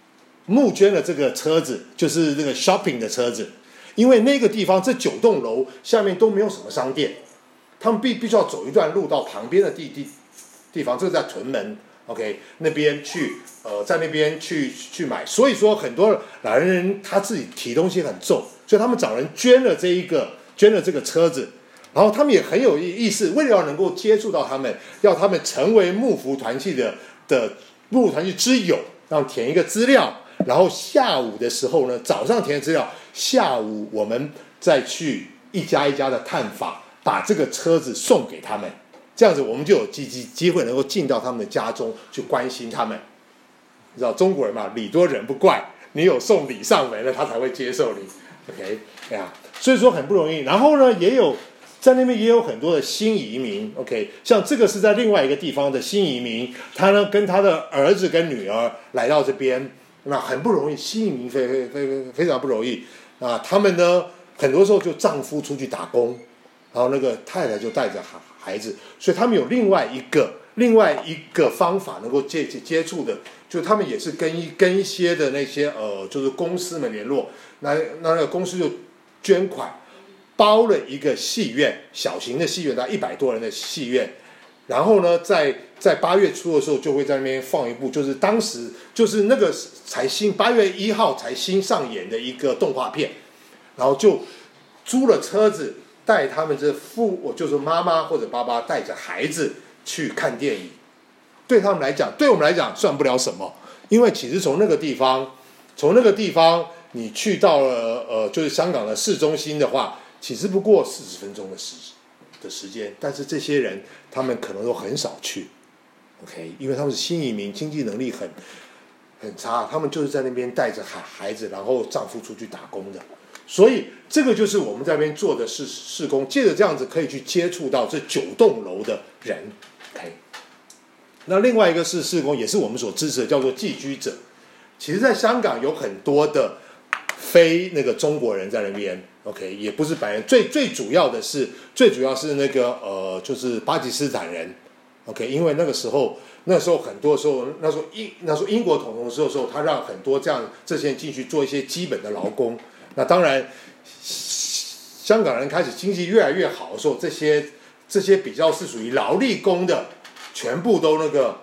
Speaker 1: 募捐了这个车子，就是那个 shopping 的车子，因为那个地方这9栋楼下面都没有什么商店，他们必须要走一段路到旁边的地方，这个在屯门 ，OK 那边去，在那边去买，所以说很多老年人他自己提东西很重，所以他们找人捐了这个车子。然后他们也很有意思，为了要能够接触到他们，要他们成为木福团契的木福团契之友，让填一个资料，然后下午的时候呢，早上填资料，下午我们再去一家一家的探访，把这个车子送给他们，这样子我们就有机会能够进到他们的家中去关心他们。你知道中国人嘛，礼多人不怪，你有送礼上门了，他才会接受你。OK 呀，所以说很不容易。然后呢，在那边也有很多的新移民 ，OK， 像这个是在另外一个地方的新移民，他呢跟他的儿子跟女儿来到这边，那很不容易，新移民非常不容易啊。他们呢很多时候就丈夫出去打工，然后那个太太就带着孩子，所以他们有另外一个方法能够接触的，就他们也是跟一些的那些就是公司们联络，那个公司就捐款。包了一个戏院，小型的戏院，大概100多人的戏院，然后呢，在8月初的时候就会在那边放一部，就是当时就是那个才新8月1号才新上演的一个动画片，然后就租了车子带他们就是妈妈或者爸爸带着孩子去看电影，对他们来讲，对我们来讲算不了什么，因为其实从那个地方你去到了就是香港的市中心的话。其实不过40分钟的时间，但是这些人他们可能都很少去 ，OK， 因为他们是新移民，经济能力很差，他们就是在那边带着孩子，然后丈夫出去打工的，所以这个就是我们在那边做的事工，借着这样子可以去接触到这9栋楼的人 ，OK。那另外一个是事工，也是我们所支持的，叫做寄居者。其实，在香港有很多的非那个中国人在那边。OK， 也不是白人，最主要是那个就是巴基斯坦人 ，OK， 因为那时候很多时候，那时候英国统治的时候，他让很多这些人进去做一些基本的劳工。那当然，香港人开始经济越来越好的时候，这些比较是属于劳力工的，全部都那个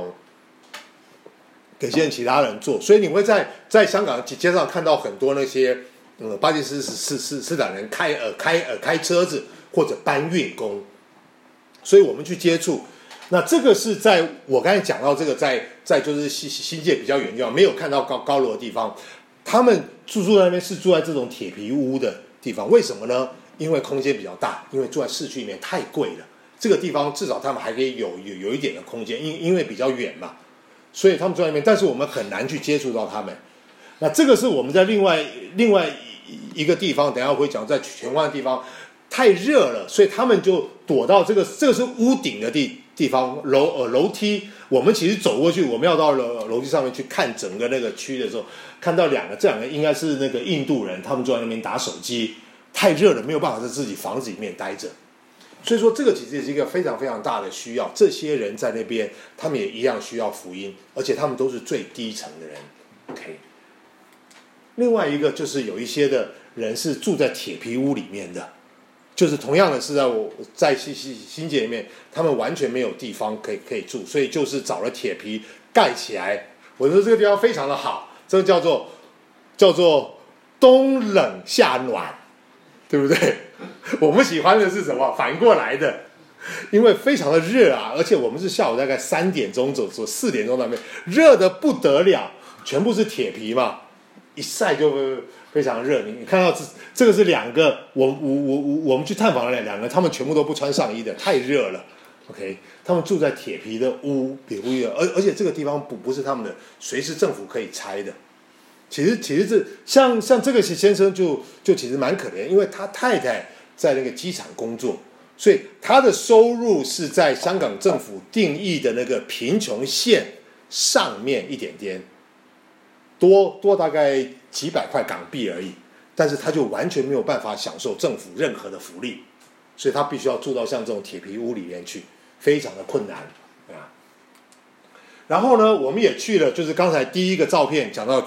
Speaker 1: 给其他人做，所以你会在香港街上看到很多那些。巴基斯坦人开车子或者搬运工，所以我们去接触。那这个是在我刚才讲到这个在就是新界比较远的地方，没有看到高楼的地方，他们住在那边是住在这种铁皮屋的地方。为什么呢？因为空间比较大，因为住在市区里面太贵了。这个地方至少他们还可以有一点的空间，因为比较远嘛，所以他们住在那边，但是我们很难去接触到他们。那这个是我们在另外一个地方，等一下我会讲，在荃湾的地方太热了，所以他们就躲到这个是屋顶的地方楼梯。我们其实走过去，我们要到楼梯上面去看整个那个区的时候，看到这两个应该是那个印度人，他们坐在那边打手机，太热了，没有办法在自己房子里面待着。所以说，这个其实也是一个非常非常大的需要。这些人在那边，他们也一样需要福音，而且他们都是最低层的人。OK。另外一个就是有一些的人是住在铁皮屋里面的，就是同样的是在新界里面，他们完全没有地方可以住，所以就是找了铁皮盖起来。我觉得这个地方非常的好，这个叫做冬冷夏暖，对不对？我们喜欢的是什么？反过来的，因为非常的热啊，而且我们是下午大概3点钟走4点钟那边，热得不得了，全部是铁皮嘛。一晒就非常热，你看到这个是2个，我们去探访了2个，他们全部都不穿上衣的，太热了。OK， 他们住在铁皮的屋，而且这个地方不是他们的，随时政府可以拆的。其实这像这个先生就其实蛮可怜，因为他太太在那个机场工作，所以他的收入是在香港政府定义的那个贫穷线上面一点点。多大概几百块港币而已，但是他就完全没有办法享受政府任何的福利，所以他必须要住到像这种铁皮屋里面去，非常的困难啊。然后呢，我们也去了，就是刚才第一个照片讲到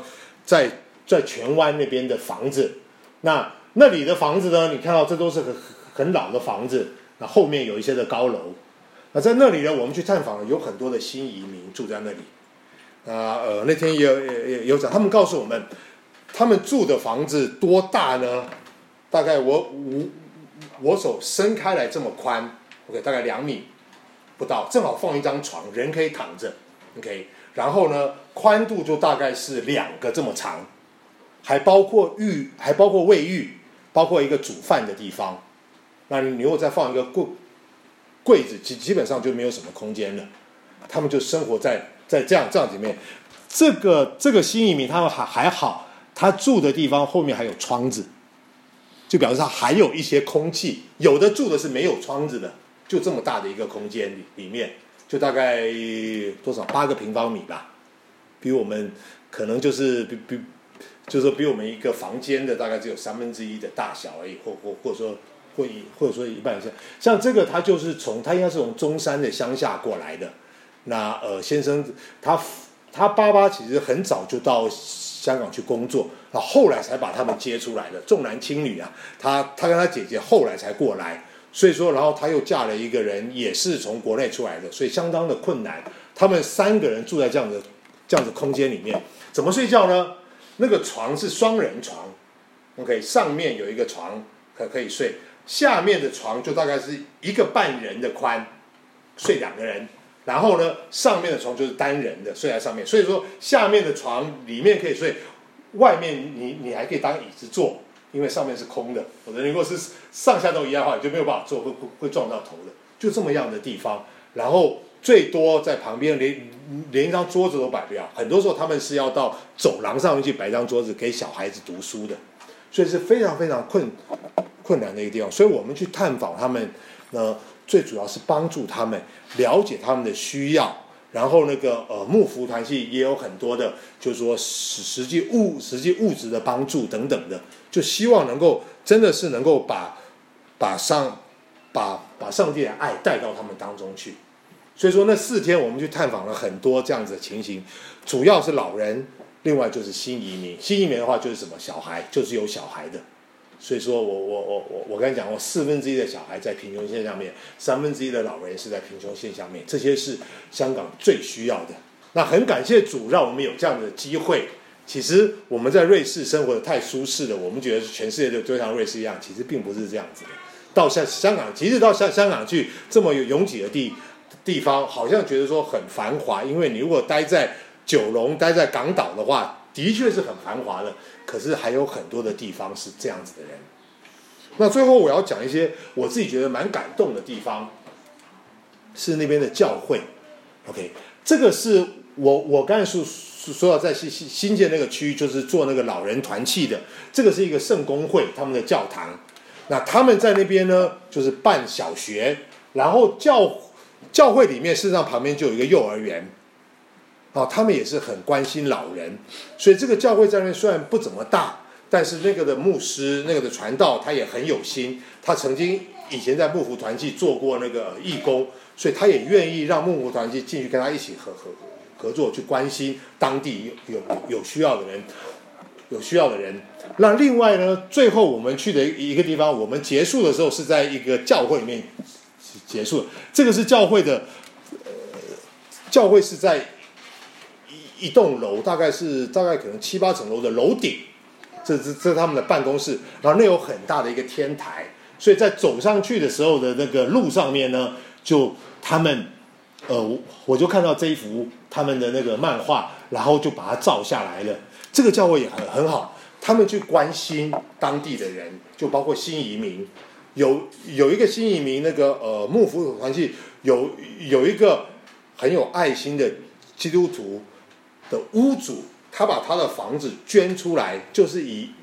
Speaker 1: 在荃湾那边的房子。那里的房子呢，你看到这都是很老的房子，那后面有一些的高楼。那在那里呢，我们去探访，有很多的新移民住在那里。那天也有讲，他们告诉我们，他们住的房子多大呢？大概我手伸开来这么宽 ，OK， 大概2米不到，正好放一张床，人可以躺着 ，OK。然后呢，宽度就大概是2个这么长，还包括卫浴，包括一个煮饭的地方。那你如果再放一个柜子，基本上就没有什么空间了。他们就生活在这样里面。这个新移民他们还好，他住的地方后面还有窗子，就表示他还有一些空气。有的住的是没有窗子的，就这么大的一个空间里面，就大概多少8个平方米吧，比我们可能就是比我们一个房间的大概只有1/3的大小而已，或者说一半以下。像这个他应该是从中山的乡下过来的。那先生他爸爸其实很早就到香港去工作，然后后来才把他们接出来的，重男轻女啊。他跟他姐姐后来才过来，所以说，然后他又嫁了一个人，也是从国内出来的，所以相当的困难。他们3个人住在这样的空间里面，怎么睡觉呢？那个床是双人床 ，OK， 上面有一个床可以睡，下面的床就大概是1个半人的宽，睡2个人。然后呢，上面的床就是单人的，睡在上面。所以说，下面的床里面可以睡，外面你还可以当椅子坐，因为上面是空的。否则如果是上下都一样的话，你就没有办法坐，会撞到头的。就这么样的地方，然后最多在旁边连一张桌子都摆不了。很多时候他们是要到走廊上面去摆一张桌子给小孩子读书的，所以是非常非常困难的一个地方。所以我们去探访他们呢，最主要是帮助他们了解他们的需要，然后幕福团契也有很多的，就是说实际物质的帮助等等的，就希望能够真的是能够把上帝的爱带到他们当中去。所以说那4天我们去探访了很多这样子的情形，主要是老人，另外就是新移民。新移民的话就是什么小孩，就是有小孩的。所以说我跟你讲，我1/4的小孩在贫穷线上面，1/3的老人是在贫穷线下面，这些是香港最需要的。那很感谢主，让我们有这样的机会。其实我们在瑞士生活的太舒适了，我们觉得全世界就像瑞士一样，其实并不是这样子的。到香港，即使到香港去这么有拥挤的地方，好像觉得说很繁华，因为你如果待在九龙、待在港岛的话，的确是很繁华的。可是还有很多的地方是这样子的人。那最后我要讲一些我自己觉得蛮感动的地方，是那边的教会。OK， 这个是我刚才说到在新建那个区，就是做那个老人团契的，这个是一个圣公会他们的教堂。那他们在那边呢，就是办小学，然后教会里面事实上旁边就有一个幼儿园。他们也是很关心老人，所以这个教会在那边虽然不怎么大，但是那个的牧师、那个的传道他也很有心，他曾经以前在幕福团契做过那个义工，所以他也愿意让幕福团契进去跟他一起合作，去关心当地有需要的人。那另外呢，最后我们去的一个地方，我们结束的时候是在一个教会里面结束。这个是教会的，教会是在一栋楼，大概可能7、8层楼的楼顶，这是他们的办公室，然后那有很大的一个天台，所以在走上去的时候的那个路上面呢，就他们我就看到这一幅他们的那个漫画，然后就把它照下来了。这个教会也很好，他们去关心当地的人，就包括新移民。有一个新移民，幕福团契有一个很有爱心的基督徒的屋主，他把他的房子捐出来，就是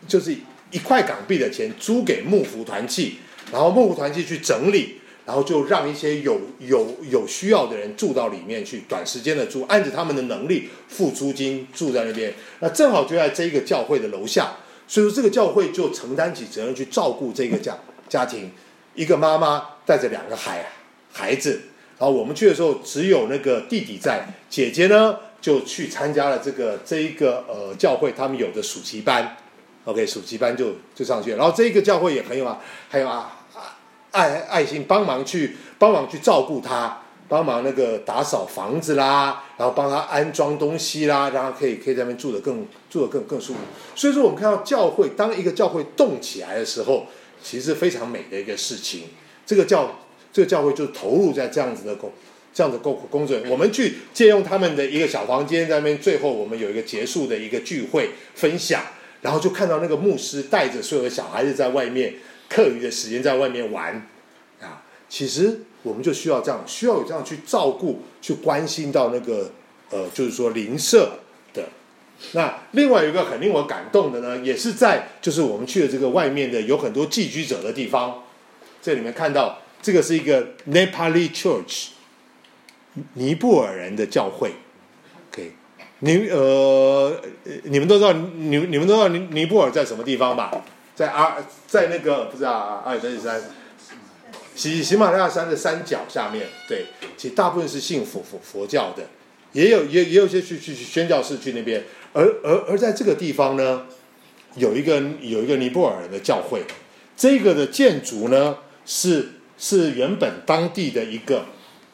Speaker 1: 1块港币的钱租给幕福团契，然后幕福团契去整理，然后就让一些有需要的人住到里面去，短时间的住，按着他们的能力付租金住在那边。那正好就在这个教会的楼下，所以说这个教会就承担起责任去照顾这个家庭，一个妈妈带着2个孩子，然后我们去的时候只有那个弟弟在，姐姐呢就去参加了这一个教会他们有的暑期班。OK， 暑期班就上去了，然后这一个教会也很有爱心，帮忙去照顾他，帮忙那个打扫房子啦，然后帮他安装东西啦，让他可以在那边住得更舒服。所以说我们看到教会，当一个教会动起来的时候，其实非常美的一个事情。这个教会就投入在这样子的工作，我们去借用他们的一个小房间，在那边最后我们有一个结束的一个聚会分享，然后就看到那个牧师带着所有的小孩子在外面课余的时间在外面玩啊。其实我们就需要有这样去照顾、去关心到那个就是说邻舍的。那另外有一个很令我感动的呢，也是在就是我们去的这个外面的有很多寄居者的地方，这里面看到这个是一个 Nepali Church， 尼泊尔人的教会。OK， 你们都知道尼泊尔在什么地方吧？在那个不知道阿尔卑斯山。喜马拉雅山的山脚下面，对，其实大部分是信佛教的，也有一些去宣教士去那边，而在这个地方呢，有一个尼泊尔人的教会，这个的建筑呢是原本当地的一个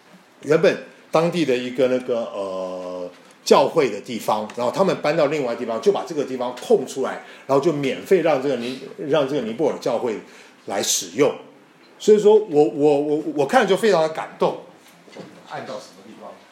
Speaker 1: 那个教会的地方，然后他们搬到另外地方，就把这个地方空出来，然后就免费让这个尼泊尔教会来使用。所以说我看了就非常的感动。按到什么地方？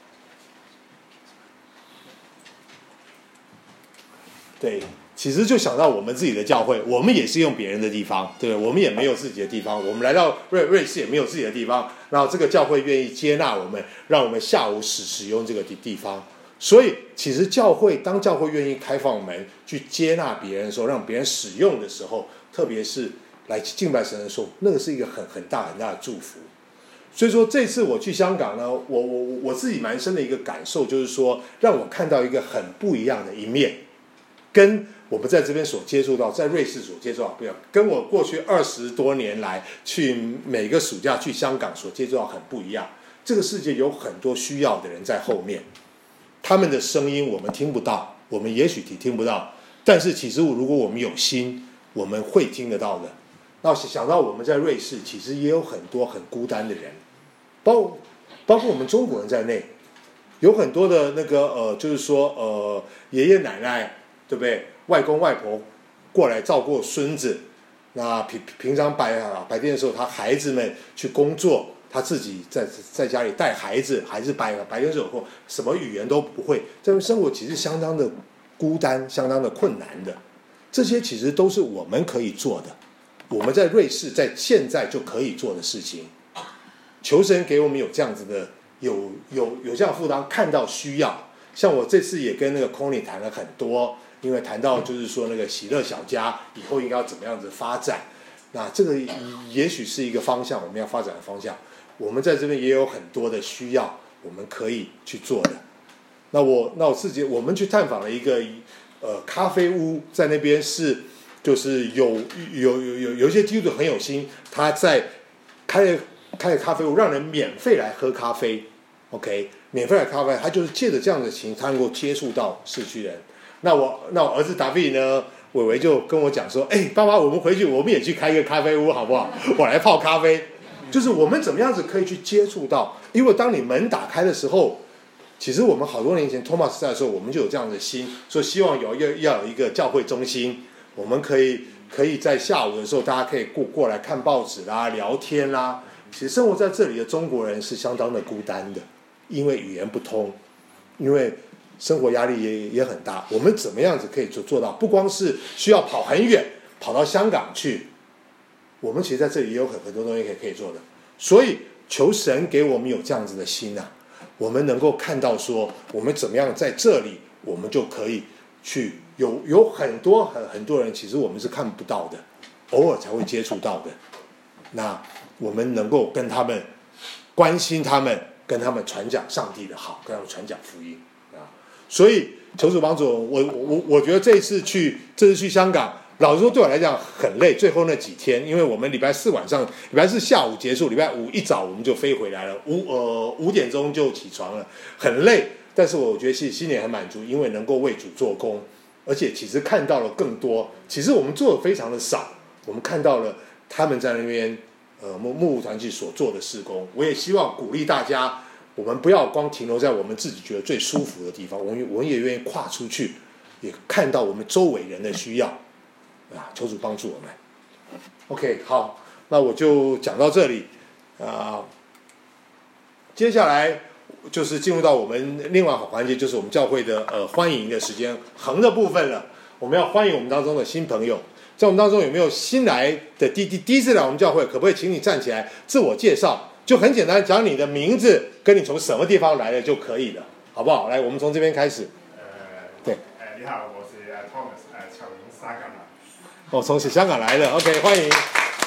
Speaker 1: 对，其实就想到我们自己的教会，我们也是用别人的地方，对不对？我们也没有自己的地方，我们来到瑞士也没有自己的地方，然后这个教会愿意接纳我们，让我们下午使用这个地方。所以其实当教会愿意开放门去接纳别人的时候，让别人使用的时候，特别是来敬拜神的时候，那个是一个很大的祝福。所以说这次我去香港呢，我自己蛮深的一个感受，就是说让我看到一个很不一样的一面，跟我们在这边所接触到，在瑞士所接触到不一样，跟我过去20多年来去每个暑假去香港所接触到很不一样。这个世界有很多需要的人在后面，他们的声音我们听不到，我们也许听不到，但是其实如果我们有心，我们会听得到的。那想到我们在瑞士其实也有很多很孤单的人，包括我们中国人在内，有很多的那个就是说爷爷奶奶，对不对？外公外婆过来照顾孙子，那平常白天的时候，他孩子们去工作，他自己在家里带孩子，孩子白天时候什么语言都不会，这种生活其实相当的孤单，相当的困难的。这些其实都是我们可以做的，我们在瑞士在现在就可以做的事情。求神给我们有这样子的有这样负担，看到需要。像我这次也跟那个 Connie 谈了很多，因为谈到就是说那个喜乐小家以后应该要怎么样子发展，那这个也许是一个方向，我们要发展的方向。我们在这边也有很多的需要，我们可以去做的。那我自己，我们去探访了一个咖啡屋，在那边就是有一些基督徒很有心，他在开了咖啡屋，让人免费来喝咖啡。OK， 免费来咖啡，他就是借着这样的情，他能够接触到市区人。那我儿子达比呢，伟伟就跟我讲说，爸爸，我们回去我们也去开一个咖啡屋好不好？我来泡咖啡。就是我们怎么样子可以去接触到，因为当你门打开的时候，其实我们好多年前 Thomas 在的时候，我们就有这样的心，说希望要有一个教会中心，我们可以在下午的时候，大家可以过来看报纸啦、聊天啦。其实生活在这里的中国人是相当的孤单的，因为语言不通，因为生活压力也很大。我们怎么样子可以做到？不光是需要跑很远，跑到香港去，我们其实在这里也有很多东西可以做的。所以求神给我们有这样子的心啊，我们能够看到说，我们怎么样在这里，我们就可以去有很多人，其实我们是看不到的，偶尔才会接触到的。那我们能够跟他们关心他们，跟他们传讲上帝的好，跟他们传讲福音啊。所以求主帮助我觉得这次去香港，老实说对我来讲很累，最后那几天，因为我们礼拜四下午结束，礼拜五一早我们就飞回来了，5点钟就起床了，很累。 但是我觉得心里很满足，因为能够为主做工，而且其实看到了更多。其实我们做的非常的少，我们看到了他们在那边牧务团契所做的事工。我也希望鼓励大家，我们不要光停留在我们自己觉得最舒服的地方，我们也愿意跨出去，也看到我们周围人的需要啊！求主帮助我们。OK， 好，那我就讲到这里啊。接下来就是进入到我们另外一个环节，就是我们教会的欢迎的时间，横的部分了。我们要欢迎我们当中的新朋友，在我们当中有没有新来的第一次来我们教会？可不可以请你站起来自我介绍？就很简单，讲你的名字跟你从什么地方来的就可以了，好不好？来，我们从这边开始。对。
Speaker 2: 你好，我是Thomas，从香港来。
Speaker 1: 哦，从香港来的 ，OK， 欢迎。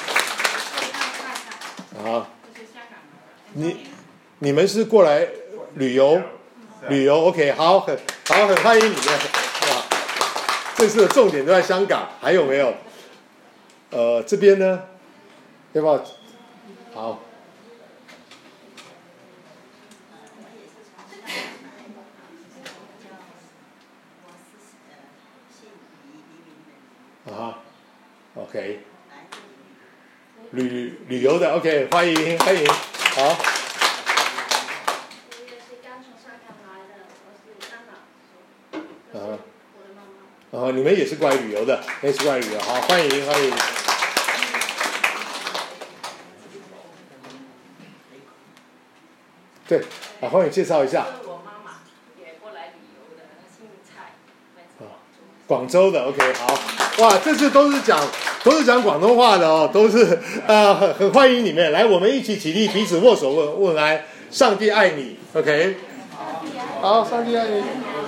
Speaker 1: 好。你们是过来旅游，OK， 好，很欢迎你们。哇，这次的重点都在香港，还有没有？这边呢，要不要？好。啊 ，OK， 旅游的 ，OK， 欢迎，好。
Speaker 3: 我也是刚从香港来的，我是香港，我的妈妈。
Speaker 1: 你们也是过来旅游的，好，欢迎。对，欢迎介绍一下。
Speaker 3: 我妈妈也过来旅游的，姓蔡。
Speaker 1: 广州的 ，OK， 好，哇，这次都是讲广东话的哦，都是很欢迎你们来，我们一起起立，彼此握手问安，上帝爱你 ，OK， 好，上帝爱你。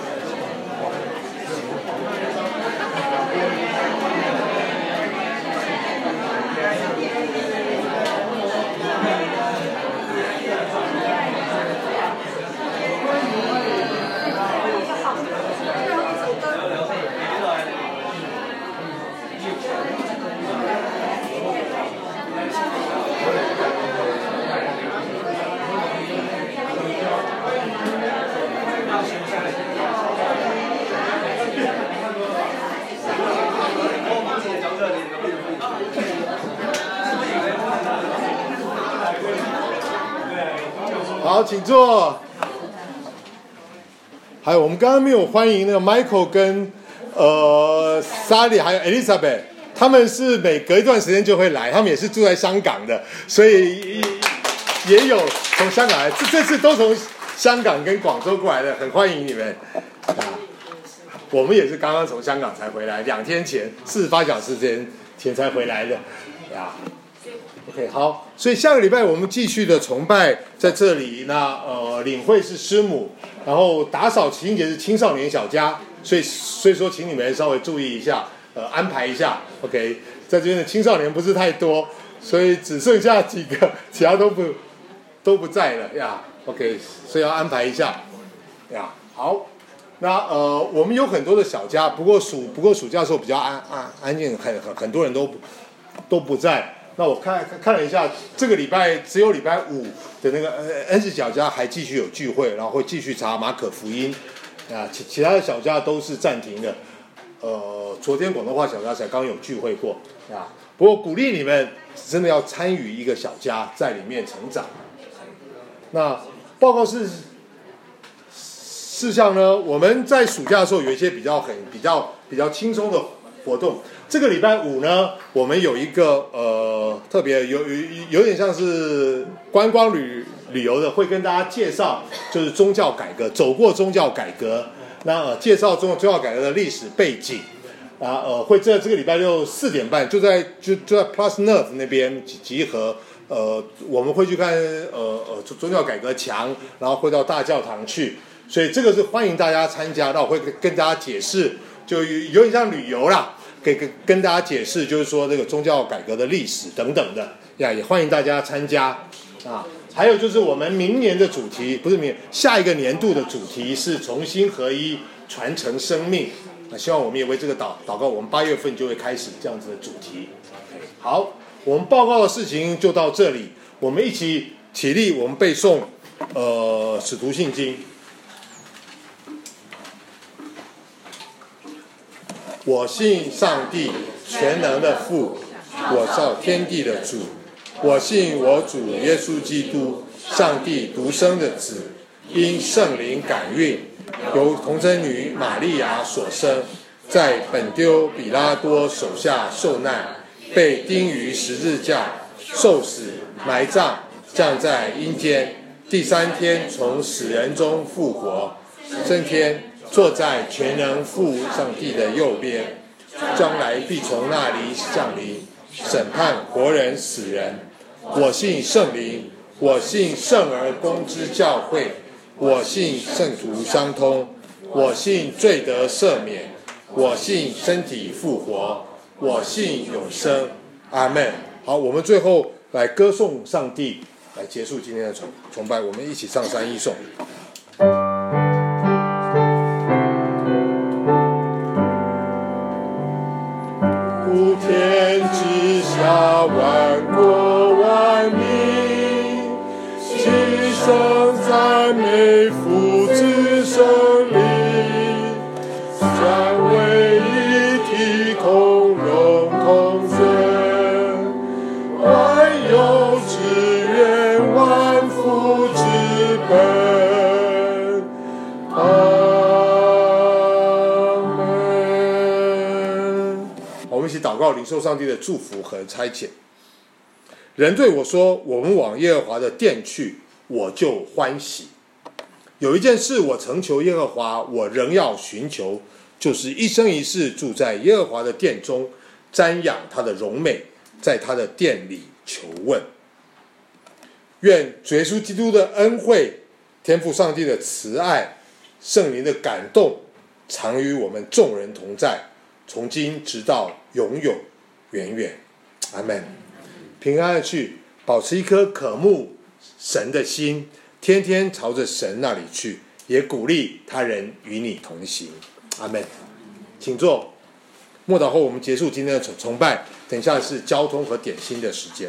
Speaker 1: 好，请坐。还有，我们刚刚没有欢迎那个 Michael 跟Sally 还有 Elizabeth， 他们是每隔一段时间就会来，他们也是住在香港的，所以也有从香港来，这次都从香港跟广州过来的，很欢迎你们。我们也是刚刚从香港才回来，2天前，48小时前才回来的，呀。OK， 好，所以下个礼拜我们继续的崇拜在这里。那领会是师母，然后打扫齐庆节是青少年小家，所以说请你们稍微注意一下，安排一下。OK， 在这边的青少年不是太多，所以只剩下几个，其他都不在了呀。OK， 所以要安排一下呀。好，那我们有很多的小家，不过暑假的时候比较安静，很多人都不在。那我看了一下，这个礼拜只有礼拜5的那个恩赐小家还继续有聚会，然后会继续查马可福音啊，其他的小家都是暂停的。昨天广东话小家才刚有聚会过啊。不过鼓励你们真的要参与一个小家，在里面成长。那报告事项呢？我们在暑假的时候有一些比较轻松的活动。这个礼拜5呢，我们有一个特别有点像是观光旅游的，会跟大家介绍就是宗教改革，走过宗教改革，那介绍宗教改革的历史背景啊，会在这个礼拜6 4点半就在 Plus Nerve 那边集合。我们会去看宗教改革墙，然后会到大教堂去，所以这个是欢迎大家参加。那我会跟大家解释，就有点像旅游啦。跟大家解释，就是说这个宗教改革的历史等等的呀，也欢迎大家参加啊。还有就是我们明年的主题，不是下一个年度的主题是重新合一，传承生命。那希望我们也为这个祷告，我们8月份就会开始这样子的主题。好，我们报告的事情就到这里，我们一起起立，我们背诵使徒信经。 我信上帝全能的父，我造天地的主。我信我主耶稣基督，上帝独生的子，因圣灵感孕，由童贞女玛利亚所生，在本丢比拉多手下受难，被钉于十字架，受死，埋葬，降在阴间，第3天从死人中复活，升天，坐在全能父上帝的右边，将来必从那里降临，审判活人死人。我信圣灵，我信圣而公之教会，我信圣徒相通，我信罪得赦免，我信身体复活，我信永生。阿们。好，我们最后来歌颂上帝，来结束今天的崇拜。我们一起唱3一颂。普天之下，万国万民，齐声赞美父子圣灵，三位一体，同荣同尊，万有之源，万福之本。我们一起祷告，领受上帝的祝福和差遣。人对我说：“我们往耶和华的殿去，我就欢喜。”有一件事我曾求耶和华，我仍要寻求，就是一生一世住在耶和华的殿中，瞻仰他的荣美，在他的殿里求问。愿主耶稣基督的恩惠、天父上帝的慈爱、圣灵的感动，常与我们众人同在，从今直到永永远远。阿们。平安的去，保持一颗渴慕神的心，天天朝着神那里去，也鼓励他人与你同行。阿们。请坐。默祷后，我们结束今天的崇拜。等一下是交通和点心的时间。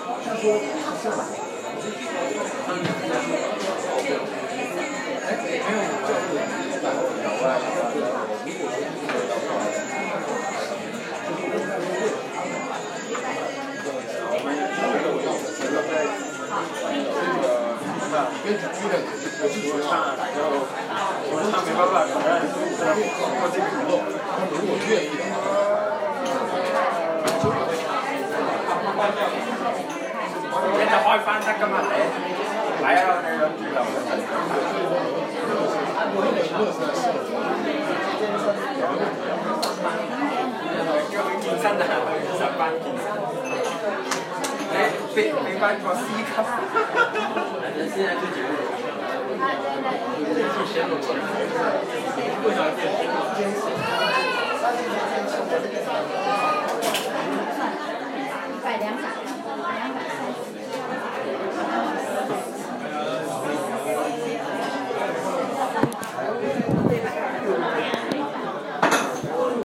Speaker 1: 没
Speaker 4: 我唱没办法，我这个肉，如果愿意的话。你就開翻得㗎嘛你？係啊，你諗住就。叫佢健身啊，上班健身。俾翻個 C 級。現在自己。為啥？